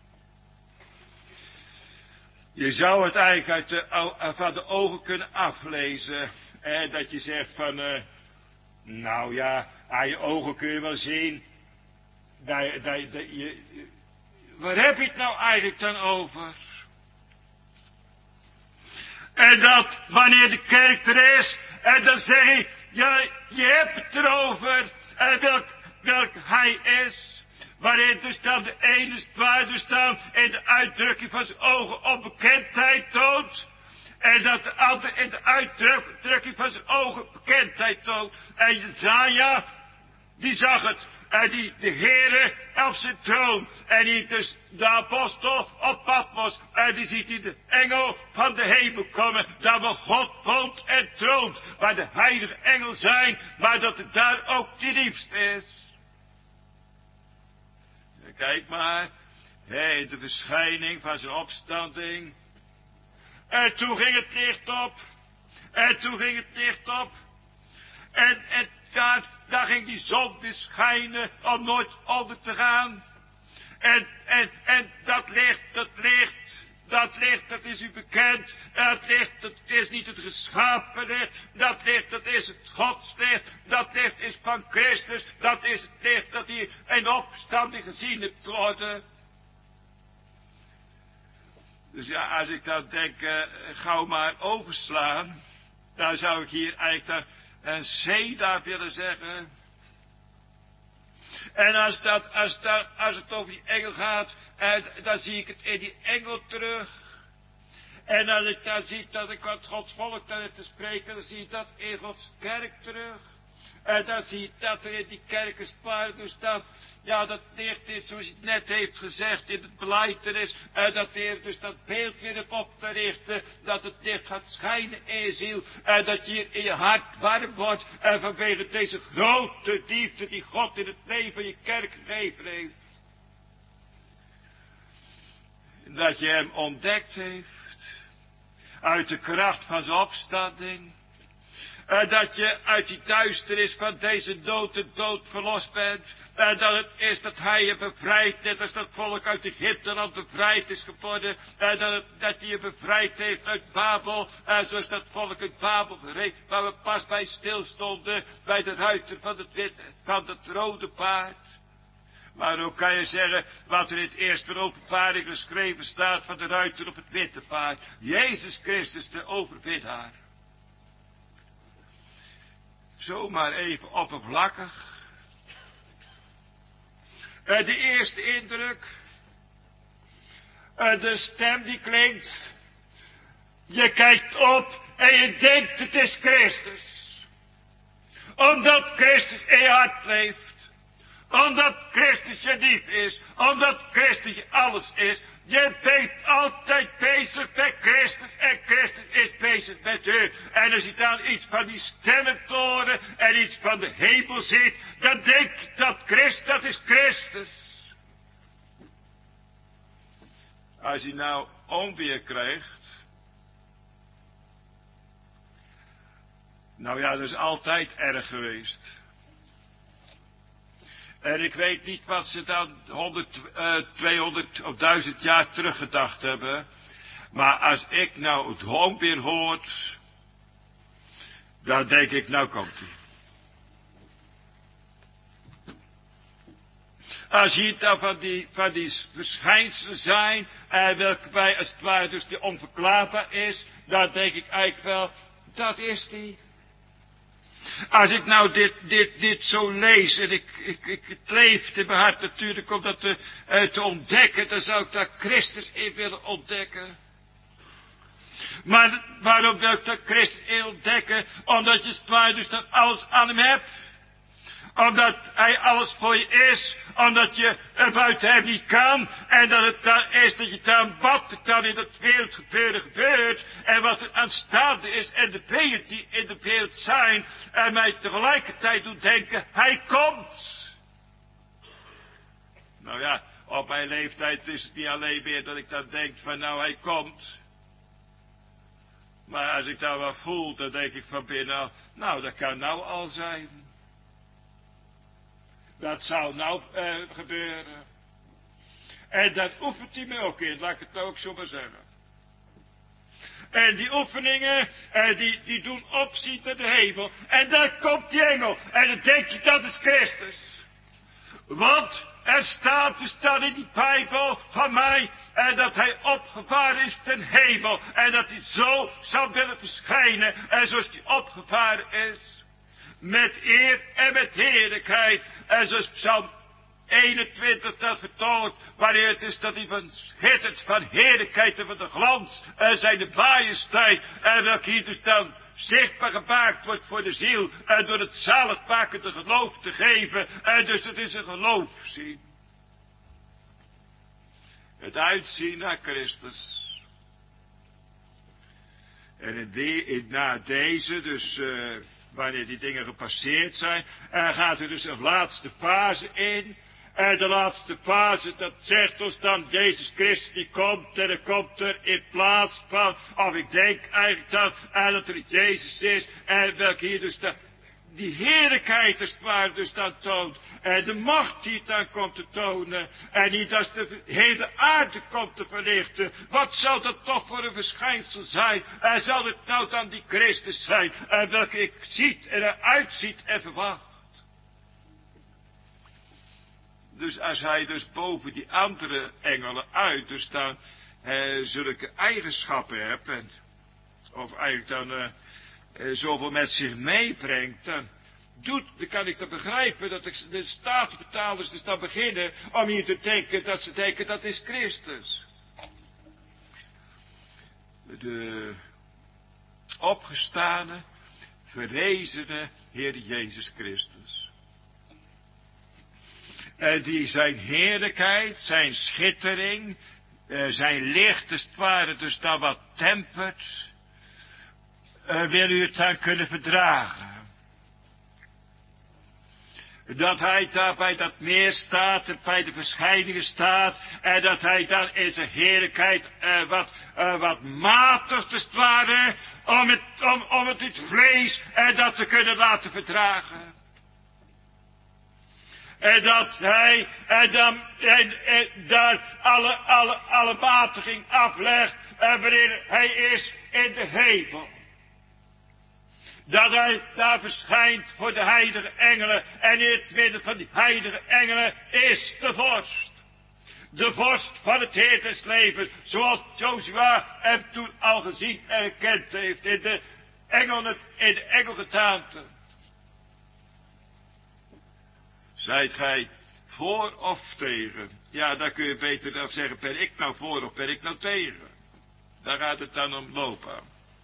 Speaker 3: Je zou het eigenlijk van de ogen kunnen aflezen. Dat je zegt van, nou ja, aan je ogen kun je wel zien. Waar heb je het nou eigenlijk dan over? En dat wanneer de kerk er is, en dan zeg je, ja, je hebt het erover. En welk hij is. Waarin dus dan de ene zwaar dus dan in de uitdrukking van zijn ogen onbekendheid toont. En dat de ander in de uitdrukking van zijn ogen bekendheid toont. En Jesaja, die zag het. En de Heere op zijn troon. En die dus de apostel op Patmos. En die ziet hij de engel van de hemel komen. Daar waar God woont en troont. Waar de heilige engel zijn. Maar dat het daar ook de diepste is. Kijk maar, de verschijning van zijn opstanding. En toen ging het licht op. En daar ging die zon weer schijnen om nooit onder te gaan. En dat licht, dat is u bekend. Dat licht, dat is niet het geschapen licht. Dat licht, dat is het godslicht. Dat licht is van Christus. Dat is het licht dat hier in de opstanding gezien hebt worden. Dus ja, als ik dan denk, gauw maar overslaan, dan zou ik hier eigenlijk een Zeda willen zeggen. En als het over die engel gaat, dan zie ik het in die engel terug. En als ik dan zie dat ik wat Gods volk dan te spreken, dan zie ik dat in Gods kerk terug. En dan zie je dat er in die kerkensparen dus dan, ja, dat licht is, zoals hij het net heeft gezegd, in het belijdenis, dat de Heer dus dat beeld weer op te richten, dat het licht gaat schijnen in je ziel, en dat je hier in je hart warm wordt, en vanwege deze grote liefde die God in het leven van je kerk gegeven heeft. Dat je hem ontdekt heeft, uit de kracht van zijn opstanding. Dat je uit die duisternis van deze dood de dood verlost bent. En dat het is dat hij je bevrijdt, net als dat volk uit Egypteland bevrijd is geworden. En dat hij je bevrijd heeft uit Babel. En zoals dat volk uit Babel gereed, waar we pas bij stilstonden, bij de ruiter van het rode paard. Maar ook kan je zeggen, wat er in het eerste Openbaring geschreven staat van de ruiter op het witte paard. Jezus Christus de overwinnaar. Zomaar even oppervlakkig. De eerste indruk. De stem die klinkt. Je kijkt op en je denkt het is Christus. Omdat Christus in je hart leeft. Omdat Christus je lief is. Omdat Christus je alles is. Je bent altijd bezig met Christus en Christus is bezig met u. En als je dan iets van die stemmentoren en iets van de hemel ziet, dan denk je dat Christus, dat is Christus. Als je nou onweer krijgt, nou ja, dat is altijd erg geweest. En ik weet niet wat ze dan 100, 200 of 1000 jaar teruggedacht hebben. Maar als ik nou het onweer hoort, dan denk ik, nou komt hij. Als je het dan van die verschijnselen zijn, welke wij als het ware dus die onverklaarbaar is, dan denk ik eigenlijk wel, dat is die. Als ik nou dit zo lees, en het leeft in mijn hart natuurlijk om dat te ontdekken, dan zou ik daar Christus in willen ontdekken. Maar waarom wil ik dat Christus in ontdekken? Omdat je het waar dus dat alles aan hem hebt. Omdat hij alles voor je is. Omdat je buiten hem niet kan. En dat het dan is dat je dan wat er dan in het wereldgebeuren gebeurt. En wat er aanstaande is. En de beelden die in de wereld zijn. En mij tegelijkertijd doet denken. Hij komt. Nou ja, op mijn leeftijd is het niet alleen meer dat ik dan denk van nou hij komt. Maar als ik dat wel voel, dan denk ik van binnen, nou dat kan nou al zijn. Dat zou nou gebeuren. En dat oefent hij me ook in, laat ik het nou ook zo maar zeggen. En die oefeningen, die doen opzien naar de hemel. En daar komt die engel. En dan denk je, dat is Christus. Want er staat dus dan in die Bijbel van mij, en dat hij opgevaren is ten hemel. En dat hij zo zal willen verschijnen. En zoals hij opgevaren is. Met eer en met heerlijkheid. En zoals Psalm 21 dat vertolkt. Wanneer het is dat hij van schittert van heerlijkheid en van de glans. En zijn de majesteit. En welke hier dus dan zichtbaar gemaakt wordt voor de ziel. En door het zaligmakende geloof te geven. En dus het is een geloof zien. Het uitzien naar Christus. En na deze, dus wanneer die dingen gepasseerd zijn, gaat er dus een laatste fase in. En de laatste fase, dat zegt ons dan, Jezus Christus die komt en dan komt er in plaats van, of ik denk eigenlijk dan, dat er Jezus is, en welke hier dus die heerlijkheid als het ware dus dan toont. En de macht die het dan komt te tonen. En niet als de hele aarde komt te verlichten. Wat zal dat toch voor een verschijnsel zijn? En zal het nou dan die Christus zijn? En welke ik ziet en eruit ziet en verwacht. Dus als hij dus boven die andere engelen uit dus dan zulke eigenschappen hebt. Of eigenlijk dan zoveel met zich meebrengt. Dan kan ik dat begrijpen dat de staatsbetalers dus dan beginnen om hier te denken dat ze denken dat is Christus. De opgestane, verrezene Heer Jezus Christus. En die zijn heerlijkheid, zijn schittering, zijn licht, als het ware, dus dan wat tempert, wil u het dan kunnen verdragen. Dat hij daar bij dat meer staat, en bij de verschijningen staat, en dat hij dan in zijn heerlijkheid wat matigt, als het ware, om het vlees en dat te kunnen laten verdragen. En dat hij daar alle matiging aflegt wanneer hij is in de hemel. Dat hij daar verschijnt voor de heilige engelen en in het midden van die heilige engelen is de vorst. De vorst van het heersleven, zoals Jozua hem toen al gezien en gekend heeft in de engelgedaante. Zijt gij voor of tegen? Ja, daar kun je beter dan zeggen, ben ik nou voor of ben ik nou tegen? Daar gaat het dan om lopen.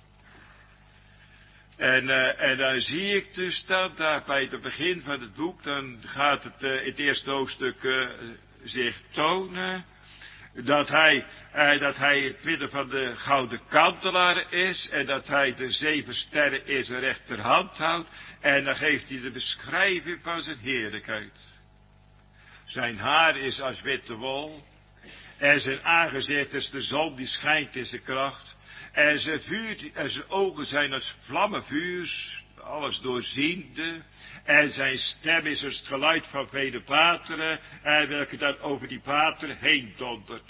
Speaker 3: En dan zie ik dus dat daar bij het begin van het boek, dan gaat het in het eerste hoofdstuk zich tonen, dat hij het midden van de gouden kantelaar is, en dat hij de 7 sterren in zijn rechterhand houdt, en dan geeft hij de beschrijving van zijn heerlijkheid. Zijn haar is als witte wol, en zijn aangezicht is de zon die schijnt in zijn kracht, en zijn ogen zijn als vlammen vuurs, alles doorziende, en zijn stem is als het geluid van vele wateren, en welke dan over die wateren heen dondert.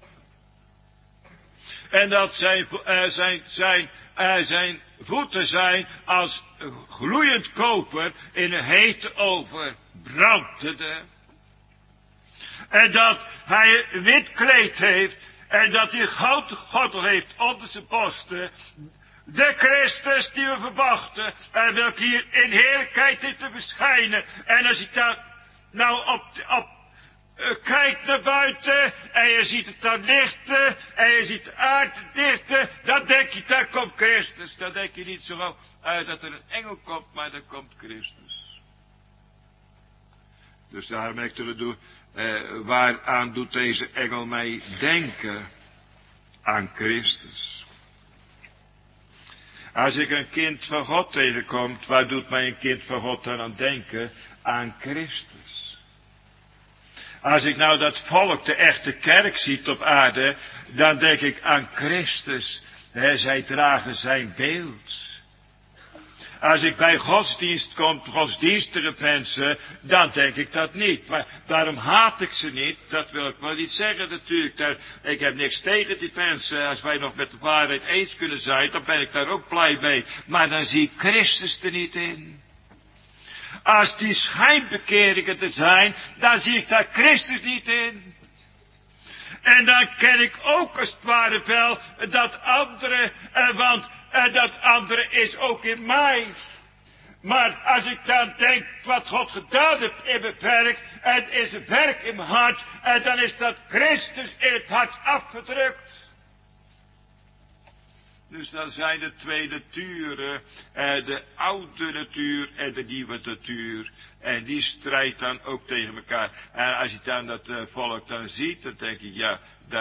Speaker 3: En dat zijn voeten zijn als gloeiend koper in een hete oven, brandende. En dat hij een wit kleed heeft, en dat hij een gouden gordel heeft onder zijn borsten. De Christus die we verwachten, en welke hier in heerlijkheid is te verschijnen. En als ik daar nou kijkt naar buiten, en je ziet het dan lichten, en je ziet de aarde dichten, dan denk je, daar komt Christus. Dan denk je niet zo uit dat er een engel komt, maar dan komt Christus. Dus daarom heb ik te doen, waaraan doet deze engel mij denken? Aan Christus. Als ik een kind van God tegenkomt, waar doet mij een kind van God dan aan denken? Aan Christus. Als ik nou dat volk, de echte kerk ziet op aarde, dan denk ik aan Christus. Zij dragen zijn beeld. Als ik bij godsdienst kom, godsdienstige mensen, dan denk ik dat niet. Maar daarom haat ik ze niet. Dat wil ik wel niet zeggen natuurlijk. Ik heb niks tegen die mensen. Als wij nog met de waarheid eens kunnen zijn, dan ben ik daar ook blij mee. Maar dan zie ik Christus er niet in. Als die schijnbekeringen er zijn, dan zie ik daar Christus niet in. En dan ken ik ook als het ware wel dat andere, want dat andere is ook in mij. Maar als ik dan denk wat God gedaan heeft in mijn werk, en in zijn werk in mijn hart, en dan is dat Christus in het hart afgedrukt. Dus dan zijn er 2 naturen, de oude natuur en de nieuwe natuur. En die strijdt dan ook tegen elkaar. En als je dan dat volk dan ziet, dan denk je, ja,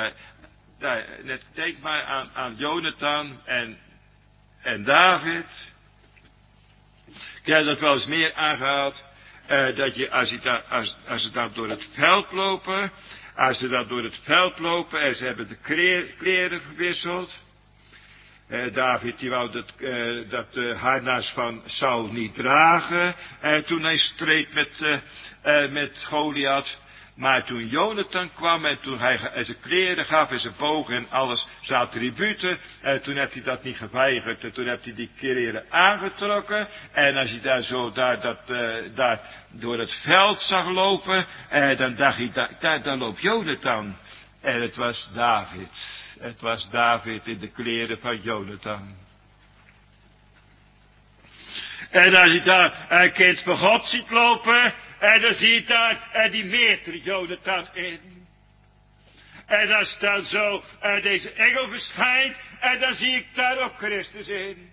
Speaker 3: denk maar aan Jonathan en David. Ik heb dat wel eens meer aangehaald, dat je als ze dan door het veld lopen, en ze hebben de kleren verwisseld, David die wou dat harnas van Saul niet dragen. Toen hij streed met Goliath. Maar toen Jonathan kwam en toen hij zijn kleren gaf en zijn boog en alles, zijn attributen, toen heeft hij dat niet geweigerd. En toen heeft hij die kleren aangetrokken. En als hij daar zo daar door het veld zag lopen, dan dacht hij, daar loopt Jonathan. En het was David. Het was David in de kleren van Jonathan. En als je daar een kind van God ziet lopen, en dan zie je daar die meter Jonathan in. En als dan zo deze engel verschijnt, en dan zie ik daar ook Christus in.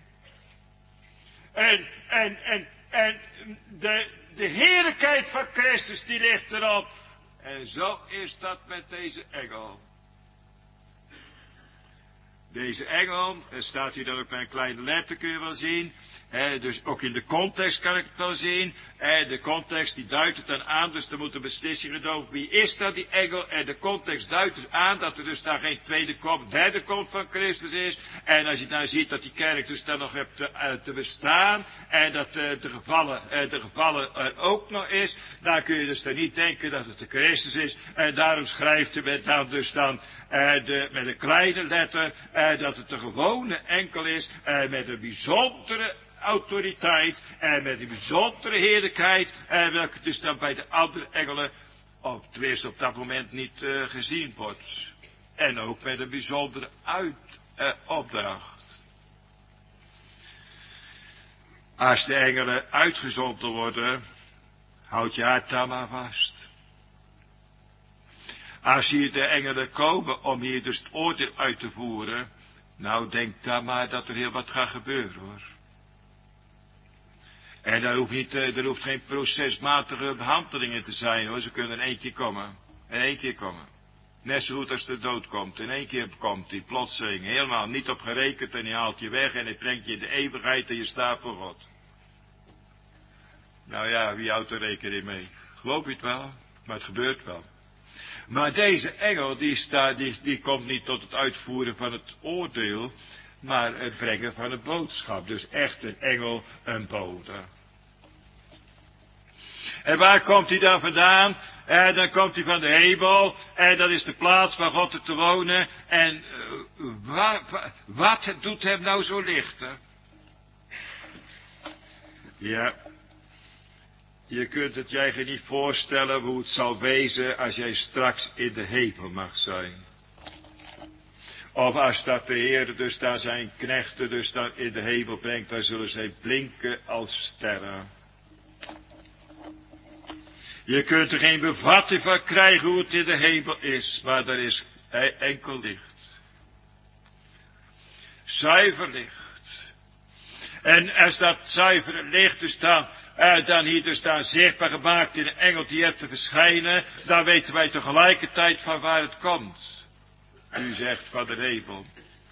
Speaker 3: En de heerlijkheid van Christus die ligt erop. En zo is dat met deze engel. Deze engel, er staat hier dan ook met een kleine letter, kun je wel zien. Dus ook in de context kan ik het wel zien. De context die duidt het dan aan, dus er moet een beslissing genomen. Wie is dat, die engel? En de context duidt dus aan dat er dus daar geen tweede komst, derde komst van Christus is. En als je nou ziet dat die kerk dus dan nog hebt te bestaan. En dat de gevallen er ook nog is. Dan kun je dus dan niet denken dat het de Christus is. En daarom schrijft hij dan dus dan met een kleine letter dat het de gewone enkel is. Met een bijzondere autoriteit en met een bijzondere heerlijkheid, welke dus dan bij de andere engelen tenminste op dat moment niet gezien wordt. En ook met een bijzondere opdracht. Als de engelen uitgezonden worden, houd je hart dan maar vast. Als hier de engelen komen om hier dus het oordeel uit te voeren, nou denk dan maar dat er heel wat gaat gebeuren, hoor. En er hoeft geen procesmatige behandelingen te zijn, hoor. Ze kunnen in één keer komen. In één keer komen. Net zo goed als de dood komt. In één keer komt die plotseling. Helemaal niet op gerekend en hij haalt je weg en hij brengt je in de eeuwigheid en je staat voor God. Nou ja, wie houdt er rekening mee? Geloof je het wel? Maar het gebeurt wel. Maar deze engel, die komt niet tot het uitvoeren van het oordeel, maar het brengen van een boodschap. Dus echt een engel, een bode. En waar komt hij dan vandaan? Dan komt hij van de hemel. En dat is de plaats waar God er te wonen. En wat doet hem nou zo lichten? Ja. Je kunt het jij niet voorstellen hoe het zal wezen als jij straks in de hemel mag zijn. Of als dat de Heer dus daar zijn knechten dus daar in de hemel brengt, dan zullen zij blinken als sterren. Je kunt er geen bevatting van krijgen hoe het in de hemel is, maar er is enkel licht. Zuiver licht. En als dat zuivere licht dus dan hier dus daar zichtbaar gemaakt in een engel die hebt te verschijnen, dan weten wij tegelijkertijd van waar het komt. U zegt van de hemel.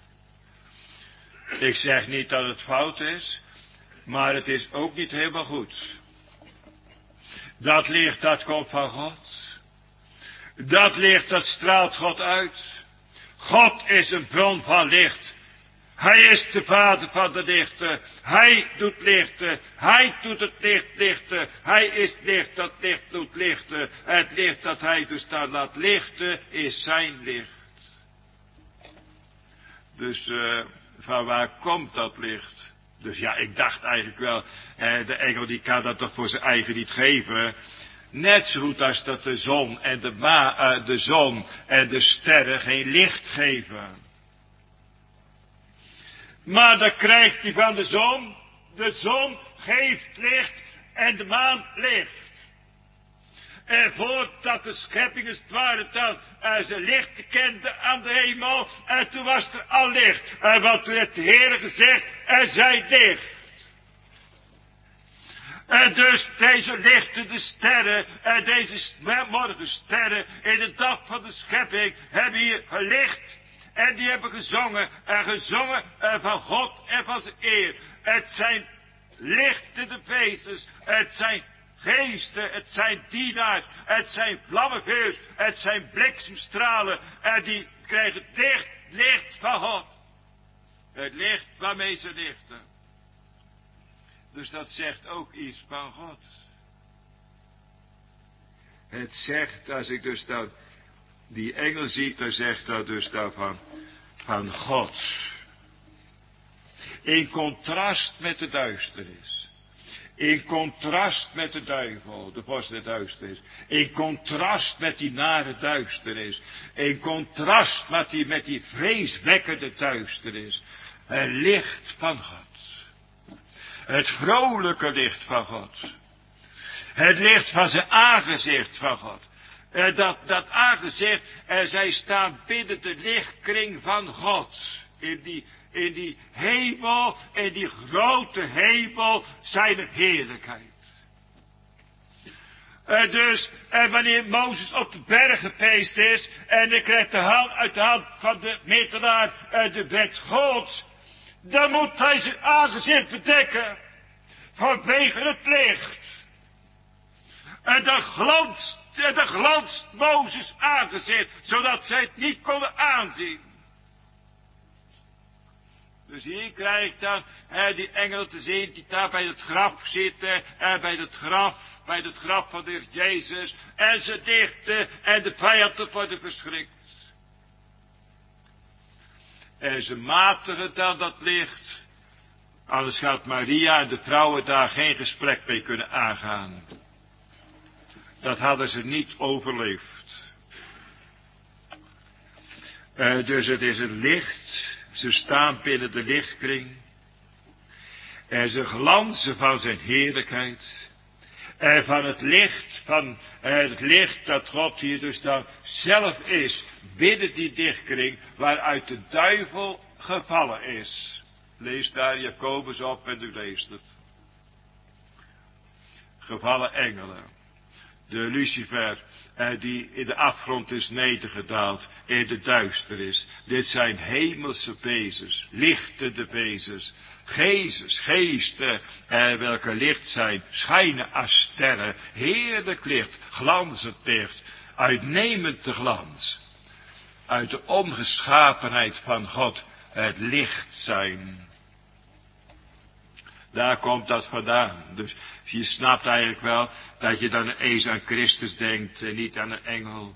Speaker 3: Ik zeg niet dat het fout is, maar het is ook niet helemaal goed. Dat licht, dat komt van God. Dat licht, dat straalt God uit. God is een bron van licht. Hij is de vader van de lichten. Hij doet lichten. Hij doet het licht lichten. Hij is licht, dat licht doet lichten. Het licht dat hij dus daar laat lichten, is zijn licht. Dus van waar komt dat licht? Dus ja, ik dacht eigenlijk wel, de engel die kan dat toch voor zijn eigen niet geven. Net zo goed als dat de zon en de sterren geen licht geven. Maar dan krijgt hij van de zon. De zon geeft licht en de maan licht. En voordat de schepping als het ware dan zijn licht kende aan de hemel, en toen was er al licht. En want toen heeft de Heer gezegd, er zij licht. En dus deze lichten, de sterren, en deze morgensterren in de dag van de schepping, hebben hier gelicht. En die hebben gezongen, en gezongen van God en van zijn eer. Het zijn lichtende wezens, het zijn geesten, het zijn dienaars, het zijn vlammenvuurs, het zijn bliksemstralen. En die krijgen licht van God. Het licht waarmee ze lichten. Dus dat zegt ook iets van God. Het zegt, als ik dus dan die engel zie, dan zegt dat dus daarvan van God. In contrast met de duisternis. In contrast met de duivel, de vorst der duisternis. In contrast met die nare duisternis. In contrast met die vreeswekkende duisternis. Het licht van God. Het vrolijke licht van God. Het licht van zijn aangezicht van God. Dat aangezicht, zij staan binnen de lichtkring van God. In die hemel, in die grote hemel, zijn heerlijkheid. Dus wanneer Mozes op de berg gepeest is, en hij krijgt uit de hand van de middelaar de wet Gods, dan moet hij zijn aangezicht bedekken, vanwege het licht. En dan glanst Mozes aangezicht, zodat zij het niet konden aanzien. Dus hier krijg ik dan die engel te zien die daar bij het graf zitten, bij het graf van de Heer Jezus, en ze dichten en de vijanden worden verschrikt. En ze matigen dan dat licht, anders gaat Maria en de vrouwen daar geen gesprek mee kunnen aangaan. Dat hadden ze niet overleefd. Dus het is het licht. Ze staan binnen de lichtkring. En ze glanzen van zijn heerlijkheid. En van het licht dat God hier dus dan zelf is. Binnen die lichtkring waaruit de duivel gevallen is. Lees daar Jacobus op en u leest het. Gevallen engelen. De Lucifer, die in de afgrond is nedergedaald, in de duisternis. Dit zijn hemelse wezens, lichtende wezens, geesten, welke licht zijn, schijnen als sterren, heerlijk licht, glanzend licht, uitnemend de glans. Uit de ongeschapenheid van God, het licht zijn. Daar komt dat vandaan. Dus je snapt eigenlijk wel dat je dan eens aan Christus denkt en niet aan een engel.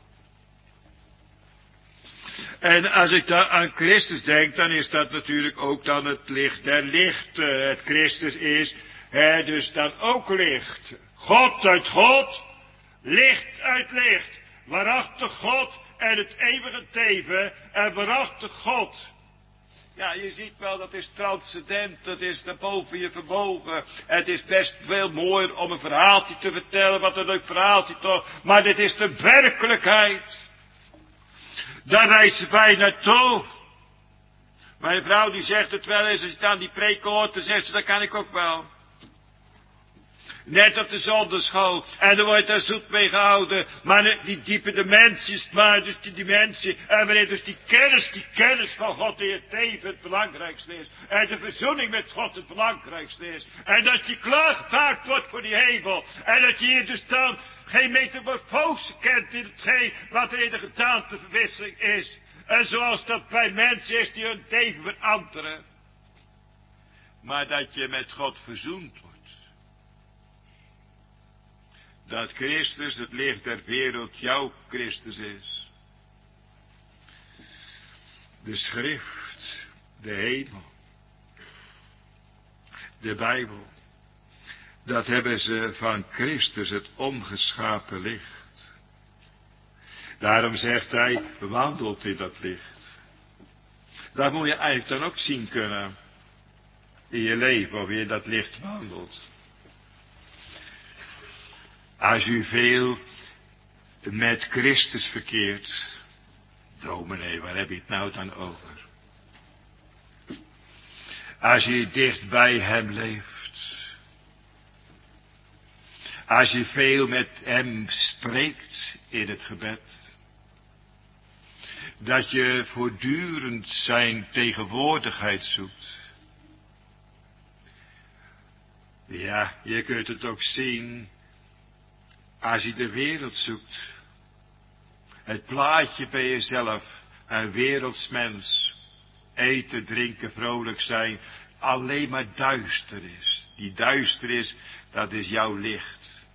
Speaker 3: En als ik dan aan Christus denk, dan is dat natuurlijk ook dan het licht der lichten. Het Christus is dus dan ook licht. God uit God, licht uit licht. Waarachtig God en het eeuwige teven en waarachtig God. Ja, je ziet wel, dat is transcendent, dat is naar boven je vermogen. Het is best veel mooier om een verhaaltje te vertellen, wat een leuk verhaaltje toch, maar dit is de werkelijkheid. Daar reizen wij naartoe. Mijn vrouw die zegt het wel eens, als je het aan die preek hoort, dan zegt ze, dat kan ik ook wel. Net op de zonderschool. En dan wordt daar zoet mee gehouden. Maar die diepe dimensies, maar dus die dimensie. En wanneer dus die kennis van God in het leven het belangrijkste is. En de verzoening met God het belangrijkste is. En dat je klaargemaakt wordt voor die hemel. En dat je hier dus dan geen metamorfose kent in hetgeen wat er in de gedaanteverwisseling is. En zoals dat bij mensen is die hun leven veranderen. Maar dat je met God verzoend wordt. Dat Christus het licht der wereld jouw Christus is. De schrift, de hemel, de Bijbel. Dat hebben ze van Christus het ongeschapen licht. Daarom zegt hij, wandelt in dat licht. Dat moet je eigenlijk dan ook zien kunnen. In je leven, of je dat licht wandelt. Als u veel met Christus verkeert. Dominee, waar heb je het nou dan over? Als je dicht bij hem leeft. Als je veel met hem spreekt in het gebed. Dat je voortdurend zijn tegenwoordigheid zoekt. Ja, je kunt het ook zien. Als je de wereld zoekt. Het plaatje bij jezelf. Een wereldsmens. eten, drinken, vrolijk zijn, alleen maar duister is. Die duister is, dat is jouw licht.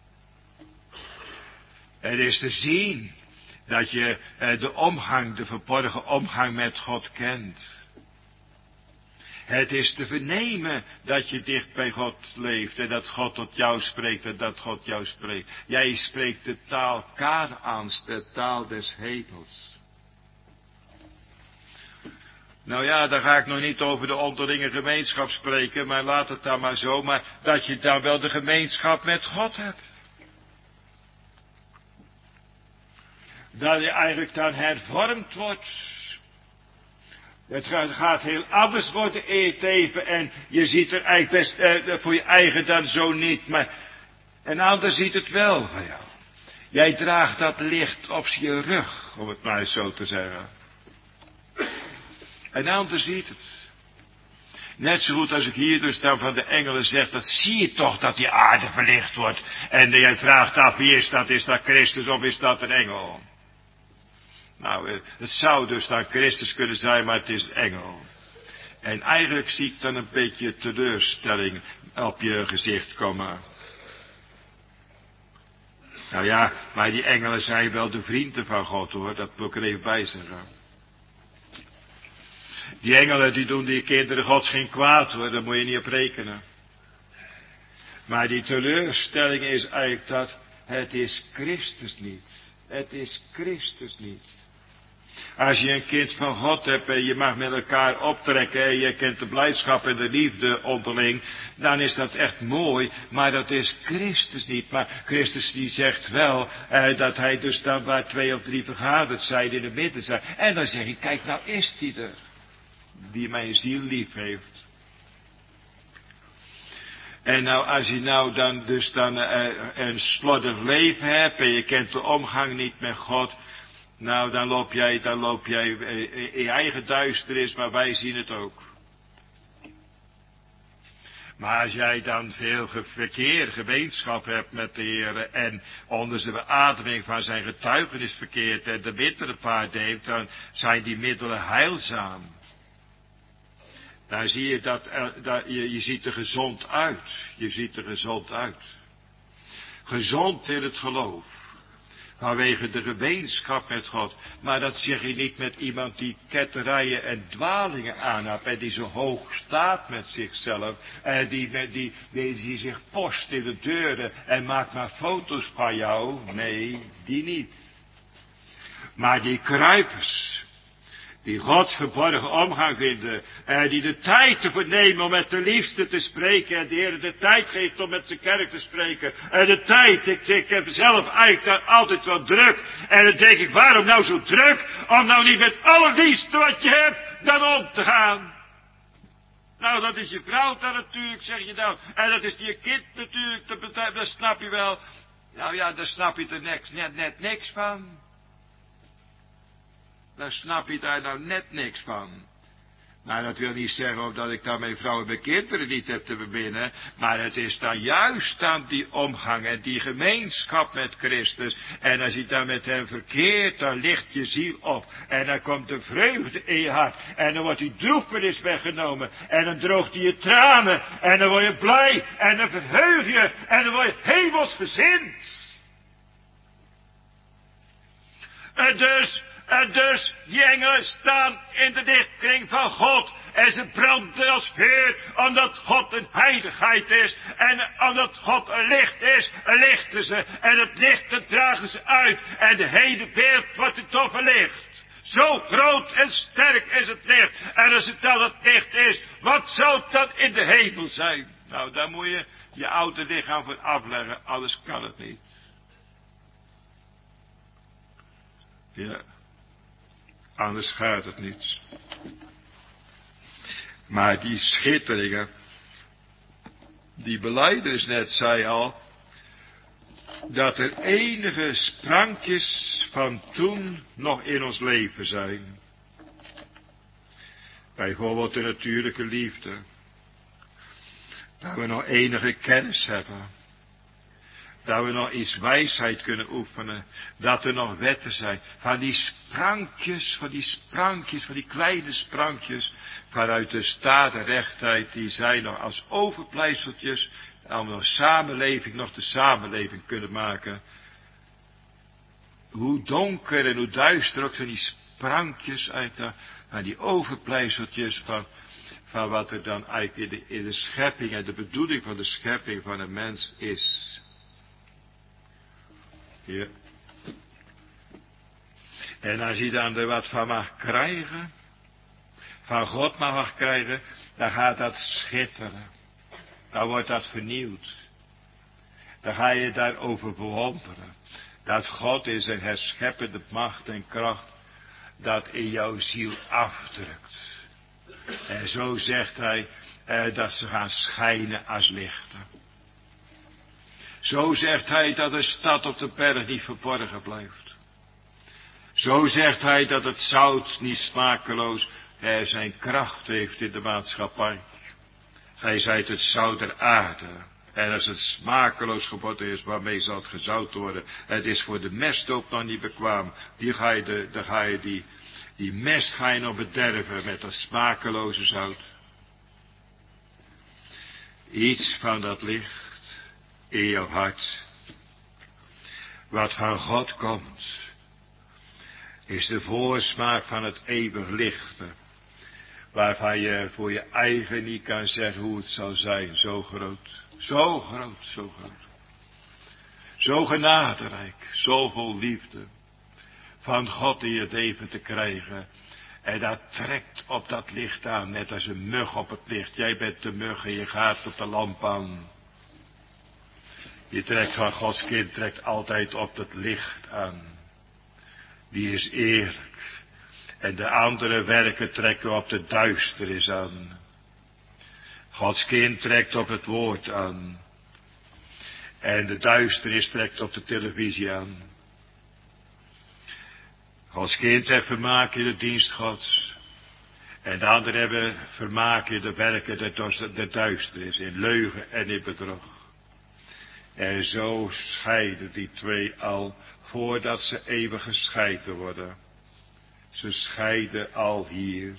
Speaker 3: Het is te zien dat je de verborgen omgang met God kent. Het is te vernemen dat je dicht bij God leeft en dat God tot jou spreekt en dat God jou spreekt. Jij spreekt de taal Kanaans, de taal des hemels. Nou ja, daar ga ik nog niet over de onderlinge gemeenschap spreken, maar laat het dan maar zo, maar dat je dan wel de gemeenschap met God hebt. Dat je eigenlijk dan hervormd wordt. Het gaat heel anders worden in je leven en je ziet er eigenlijk best voor je eigen dan zo niet, maar een ander ziet het wel van jou. Jij draagt dat licht op je rug, om het maar eens zo te zeggen. Een ander ziet het. Net zo goed als ik hier dus dan van de engelen zeg, dat zie je toch dat die aarde verlicht wordt. En jij vraagt af, wie is dat Christus of is dat een engel? Nou, het zou dus dan Christus kunnen zijn, maar het is een engel. En eigenlijk zie ik dan een beetje teleurstelling op je gezicht komen. Nou ja, maar die engelen zijn wel de vrienden van God hoor, dat wil ik er even bij zeggen. Die engelen die doen die kinderen Gods geen kwaad hoor, daar moet je niet op rekenen. Maar die teleurstelling is eigenlijk dat het is Christus niet. Het is Christus niet. Als je een kind van God hebt en je mag met elkaar optrekken en je kent de blijdschap en de liefde onderling, dan is dat echt mooi, maar dat is Christus niet. Maar Christus die zegt wel dat hij dus dan waar 2 of 3 vergaderd zijn in het midden zijn. En dan zeg ik, kijk nou is die er, die mijn ziel lief heeft. En nou, als je nou dan dus dan een slordig leven hebt en je kent de omgang niet met God, nou, dan loop jij in je eigen duisternis, maar wij zien het ook. Maar als jij dan veel gemeenschap hebt met de Heer en onder zijn beademing van zijn getuigenis verkeert en de bittere paard neemt, dan zijn die middelen heilzaam. Dan zie je je ziet er gezond uit. Je ziet er gezond uit. Gezond in het geloof. Vanwege de gemeenschap met God. Maar dat zeg je niet met iemand die ketterijen en dwalingen aanhoudt. En die zo hoog staat met zichzelf. En die zich post in de deuren. En maakt maar foto's van jou. Nee, die niet. Maar die kruipers. Die Gods verborgen omgang vinden. Die de tijd ervoor nemen om met de liefste te spreken. En de Heer de tijd geeft om met zijn kerk te spreken. En de tijd, ik heb zelf eigenlijk daar altijd wel druk. En dan denk ik, waarom nou zo druk? Om nou niet met alle liefste wat je hebt, dan om te gaan. Nou, dat is je vrouw dan natuurlijk, zeg je nou. En dat is je kind natuurlijk, dat snap je wel. Nou ja, daar snap je er net niks van. Dan snap je daar nou net niks van. Maar dat wil niet zeggen dat ik dan mijn vrouw en mijn kinderen niet heb te beminnen. Maar het is dan juist aan die omgang en die gemeenschap met Christus. En als je dan met hem verkeert, dan ligt je ziel op. En dan komt de vreugde in je hart. En dan wordt die droefenis weggenomen. En dan droogt hij je tranen. En dan word je blij. En dan verheug je. En dan word je hemelsgezind. En dus, die engelen staan in de dichtkring van God. En ze branden als vuur, omdat God een heiligheid is. En omdat God een licht is, lichten ze. En het licht, dat dragen ze uit. En de hele wereld wordt het door verlicht. Zo groot en sterk is het licht. En als het dan het licht is, wat zou het dan in de hemel zijn? Nou, daar moet je je oude lichaam voor afleggen, anders kan het niet. Ja. Anders gaat het niet. Maar die schitteringen, die belijdenis net zei al, dat er enige sprankjes van toen nog in ons leven zijn. Bijvoorbeeld de natuurlijke liefde. Dat we nog enige kennis hebben. Dat we nog iets wijsheid kunnen oefenen. Dat er nog wetten zijn. Van die sprankjes, van die kleine sprankjes. Vanuit de staat en rechtheid. Die zijn nog als overblijfseltjes. Om nog de samenleving kunnen maken. Hoe donker en hoe duister ook zijn die sprankjes uit naar die overblijfseltjes van wat er dan eigenlijk in de schepping en de bedoeling van de schepping van een mens is. Ja. En als je dan er wat van mag krijgen, van God mag krijgen, dan gaat dat schitteren. Dan wordt dat vernieuwd. Dan ga je daarover bewonderen. Dat God in zijn herscheppende macht en kracht dat in jouw ziel afdrukt. En zo zegt hij dat ze gaan schijnen als lichten. Zo zegt hij dat de stad op de berg niet verborgen blijft. Zo zegt hij dat het zout niet smakeloos zijn kracht heeft in de maatschappij. Hij zijt het zout der aarde. En als het smakeloos geworden is, waarmee zal het gezout worden? Het is voor de mest ook nog niet bekwaam. Die mest ga je nog bederven met dat smakeloze zout. Iets van dat licht in jouw hart, wat van God komt, is de voorsmaak van het eeuwig lichte, waarvan je voor je eigen niet kan zeggen hoe het zal zijn. Zo groot, zo groot, zo groot. Zo genaderijk, zo vol liefde van God in je leven te krijgen. En dat trekt op dat licht aan, net als een mug op het licht. Jij bent de mug en je gaat op de lamp aan. Je trekt van Gods kind, trekt altijd op het licht aan. Die is eerlijk. En de andere werken trekken op de duisternis aan. Gods kind trekt op het woord aan. En de duisternis trekt op de televisie aan. Gods kind heeft vermaak in de dienst Gods. En de anderen hebben vermaak in de werken der duisternis. In leugen en in bedrog. En zo scheiden die twee al voordat ze eeuwig gescheiden worden. Ze scheiden al hier.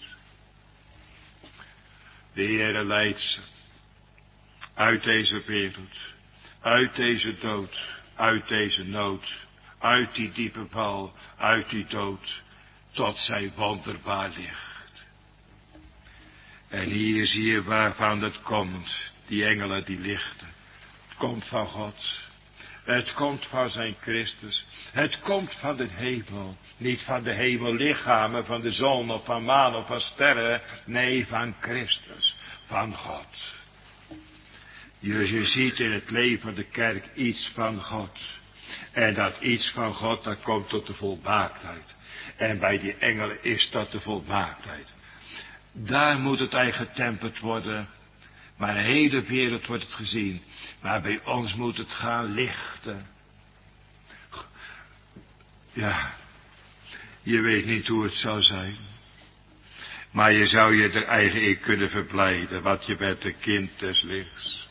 Speaker 3: De Heere leidt ze uit deze wereld, uit deze dood, uit deze nood, uit die diepe val, uit die dood, tot zijn wonderbaar licht. En hier zie je waarvan het komt, die engelen, die lichten. Het komt van God. Het komt van zijn Christus. Het komt van de hemel. Niet van de hemellichamen, van de zon of van maan of van sterren. Nee, van Christus. Van God. Je ziet in het leven van de kerk iets van God. En dat iets van God, dat komt tot de volmaaktheid. En bij die engelen is dat de volmaaktheid. Daar moet het eigenlijk getemperd worden. Maar de hele wereld wordt het gezien. Maar bij ons moet het gaan lichten. Ja, je weet niet hoe het zou zijn. Maar je zou je er eigen in kunnen verblijden. Want je bent een kind des lichts.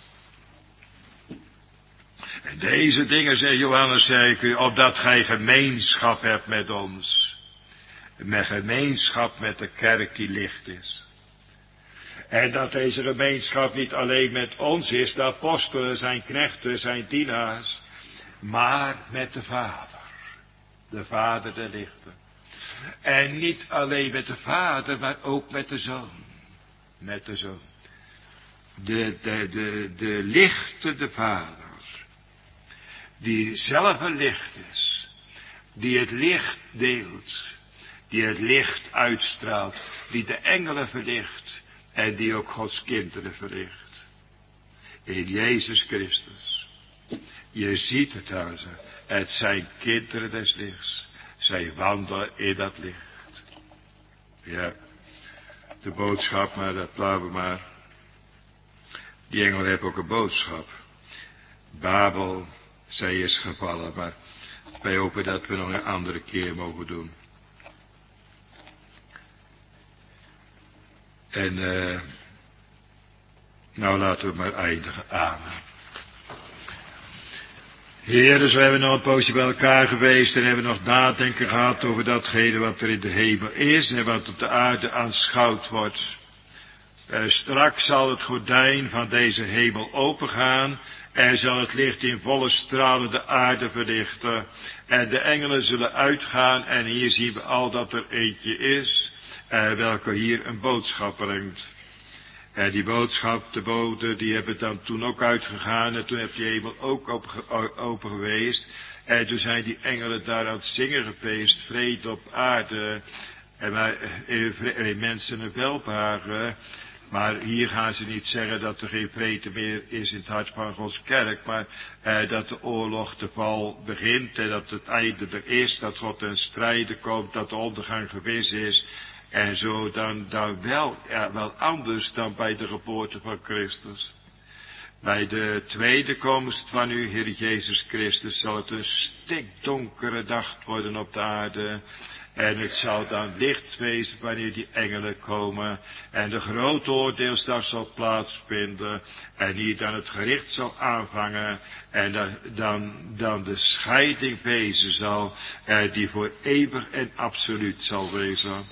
Speaker 3: En deze dingen, zegt Johannes, zei ik u, opdat gij gemeenschap hebt met ons. Met gemeenschap met de kerk die licht is. En dat deze gemeenschap niet alleen met ons is, de apostelen, zijn knechten, zijn dienaars, maar met de Vader. De Vader der lichten. En niet alleen met de Vader, maar ook met de Zoon. Met de Zoon. De lichtende Vader. Die zelf een licht is. Die het licht deelt. Die het licht uitstraalt. Die de engelen verlicht. En die ook Gods kinderen verricht. In Jezus Christus. Je ziet het aan ze. Het zijn kinderen des lichts. Zij wandelen in dat licht. Ja. De boodschap, maar dat laten we maar. Die engelen hebben ook een boodschap. Babel, zij is gevallen. Maar wij hopen dat we nog een andere keer mogen doen. En nou laten we maar eindigen. Amen.
Speaker 2: Heren, zo hebben we nog een poosje bij elkaar geweest en hebben nog nadenken gehad over datgene wat er in de hemel is en wat op de aarde aanschouwd wordt. Straks zal het gordijn van deze hemel opengaan en zal het licht in volle stralen de aarde verlichten. En de engelen zullen uitgaan en hier zien we al dat er eentje is, welke hier een boodschap brengt. En die boodschap, de bode, die hebben dan toen ook uitgegaan en toen heeft die hemel ook open geweest. En toen zijn die engelen daar aan het zingen geweest, vrede op aarde en mensen een welbehagen. Maar hier gaan ze niet zeggen dat er geen vrede meer is in het hart van Gods kerk, maar dat de oorlog, de val begint en dat het einde er is, dat God ten strijde komt, dat de ondergang gewis is. En zo dan wel anders dan bij de geboorte van Christus. Bij de tweede komst van uw Heer Jezus Christus zal het een stikdonkere nacht worden op de aarde. En het zal dan licht wezen wanneer die engelen komen. En de grote oordeelsdag zal plaatsvinden. En hier dan het gericht zal aanvangen. En dan de scheiding wezen zal. Die voor eeuwig en absoluut zal wezen.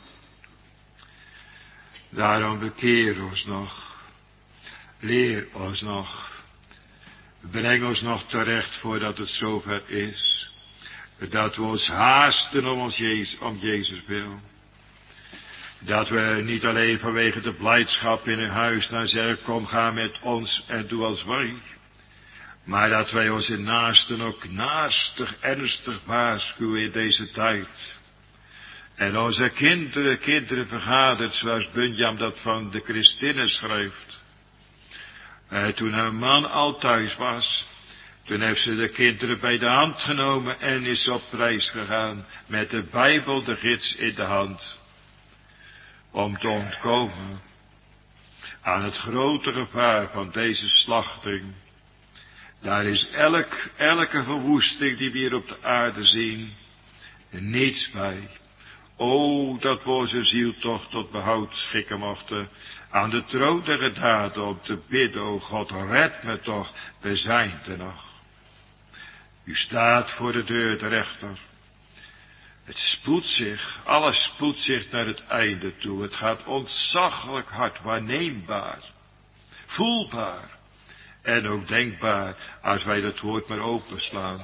Speaker 2: Daarom bekeer ons nog. Leer ons nog. Breng ons nog terecht voordat het zover is. Dat we ons haasten om Jezus wil. Dat we niet alleen vanwege de blijdschap in een huis naar zeggen, kom ga met ons en doe als wij. Maar dat wij onze naasten ook naastig, ernstig waarschuwen in deze tijd. En onze kinderen vergaderd, zoals Bunjam dat van de Christinnen schrijft. Toen haar man al thuis was, toen heeft ze de kinderen bij de hand genomen en is op reis gegaan met de Bijbel, de gids in de hand. Om te ontkomen aan het grote gevaar van deze slachting. Daar is elke verwoesting die we hier op de aarde zien, niets bij. O, dat we onze ziel toch tot behoud schikken mochten aan de troon der gedaden om te bidden, o God, red me toch, we zijn er nog. U staat voor de deur, de rechter. Het spoedt zich, alles spoedt zich naar het einde toe. Het gaat ontzaglijk hard, waarneembaar, voelbaar en ook denkbaar als wij dat woord maar openslaan.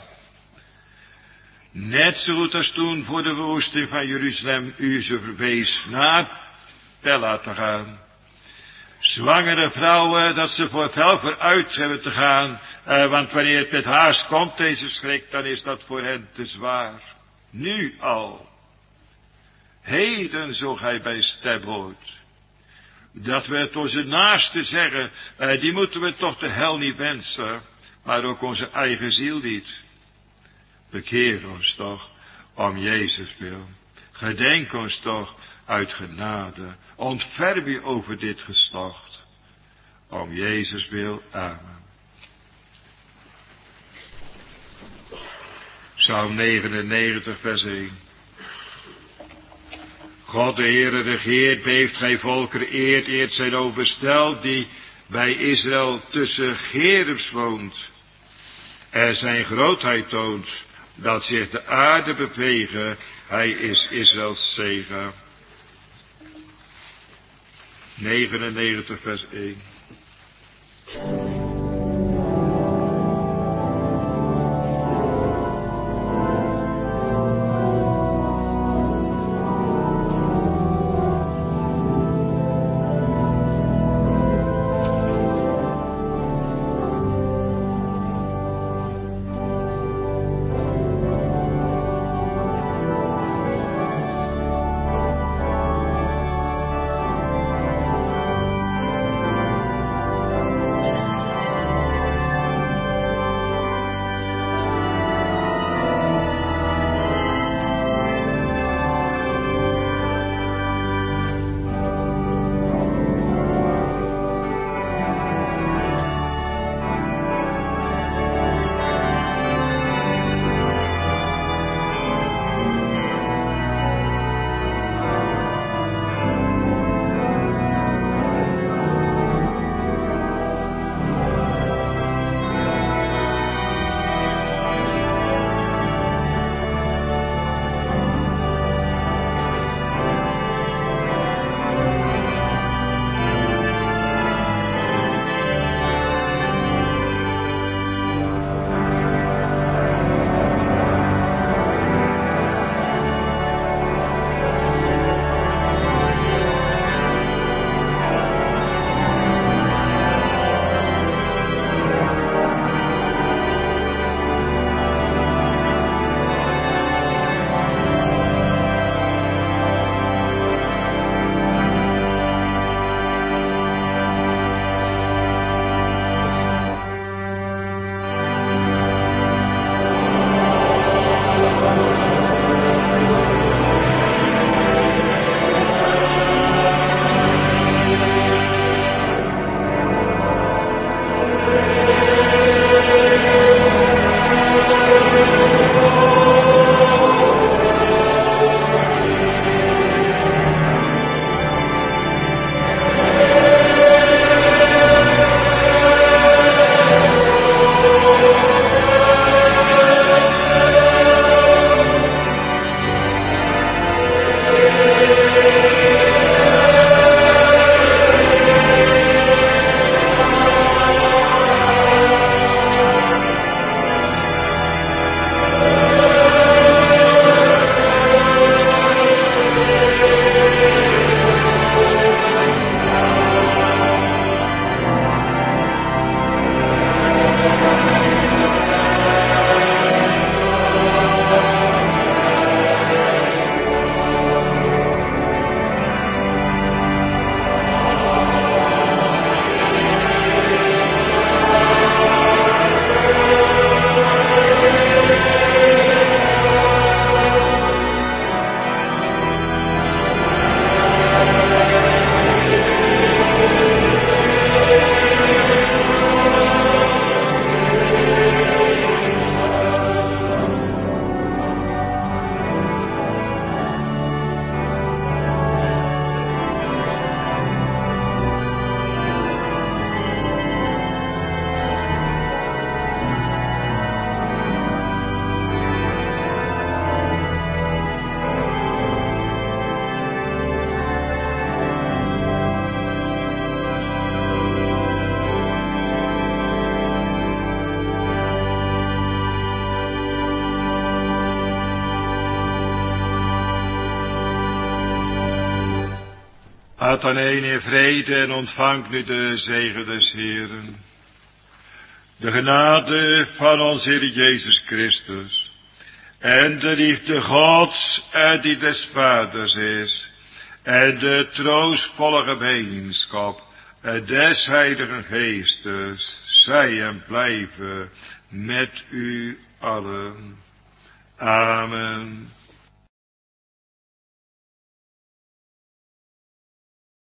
Speaker 2: Net zo goed als toen voor de verwoesting van Jeruzalem u ze verwees naar Pella te gaan. Zwangere vrouwen, dat ze fel vooruit hebben te gaan, want wanneer het met haast komt, deze schrik, dan is dat voor hen te zwaar. Nu al. Heden, zo gij bij stem hoort. Dat we het onze naasten zeggen, die moeten we toch de hel niet wensen, maar ook onze eigen ziel niet. Bekeer ons toch, om Jezus wil. Gedenk ons toch uit genade. Ontferm u over dit geslacht. Om Jezus wil. Amen. Psalm 99, vers 1. God de Heere regeert, beeft gij volkeren eert zijn overstel, die bij Israël tussen Gerubs woont. En zijn grootheid toont, dat zich de aarde bewegen, hij is Israëls zegen. 99 vers 1. Gaat dan een in vrede en ontvangt nu de zegen des Heeren. De genade van onze Heer Jezus Christus en de liefde Gods die des Vaders is en de troostvolle gemeenschap des Heiligen Geestes zij en blijven met u allen. Amen.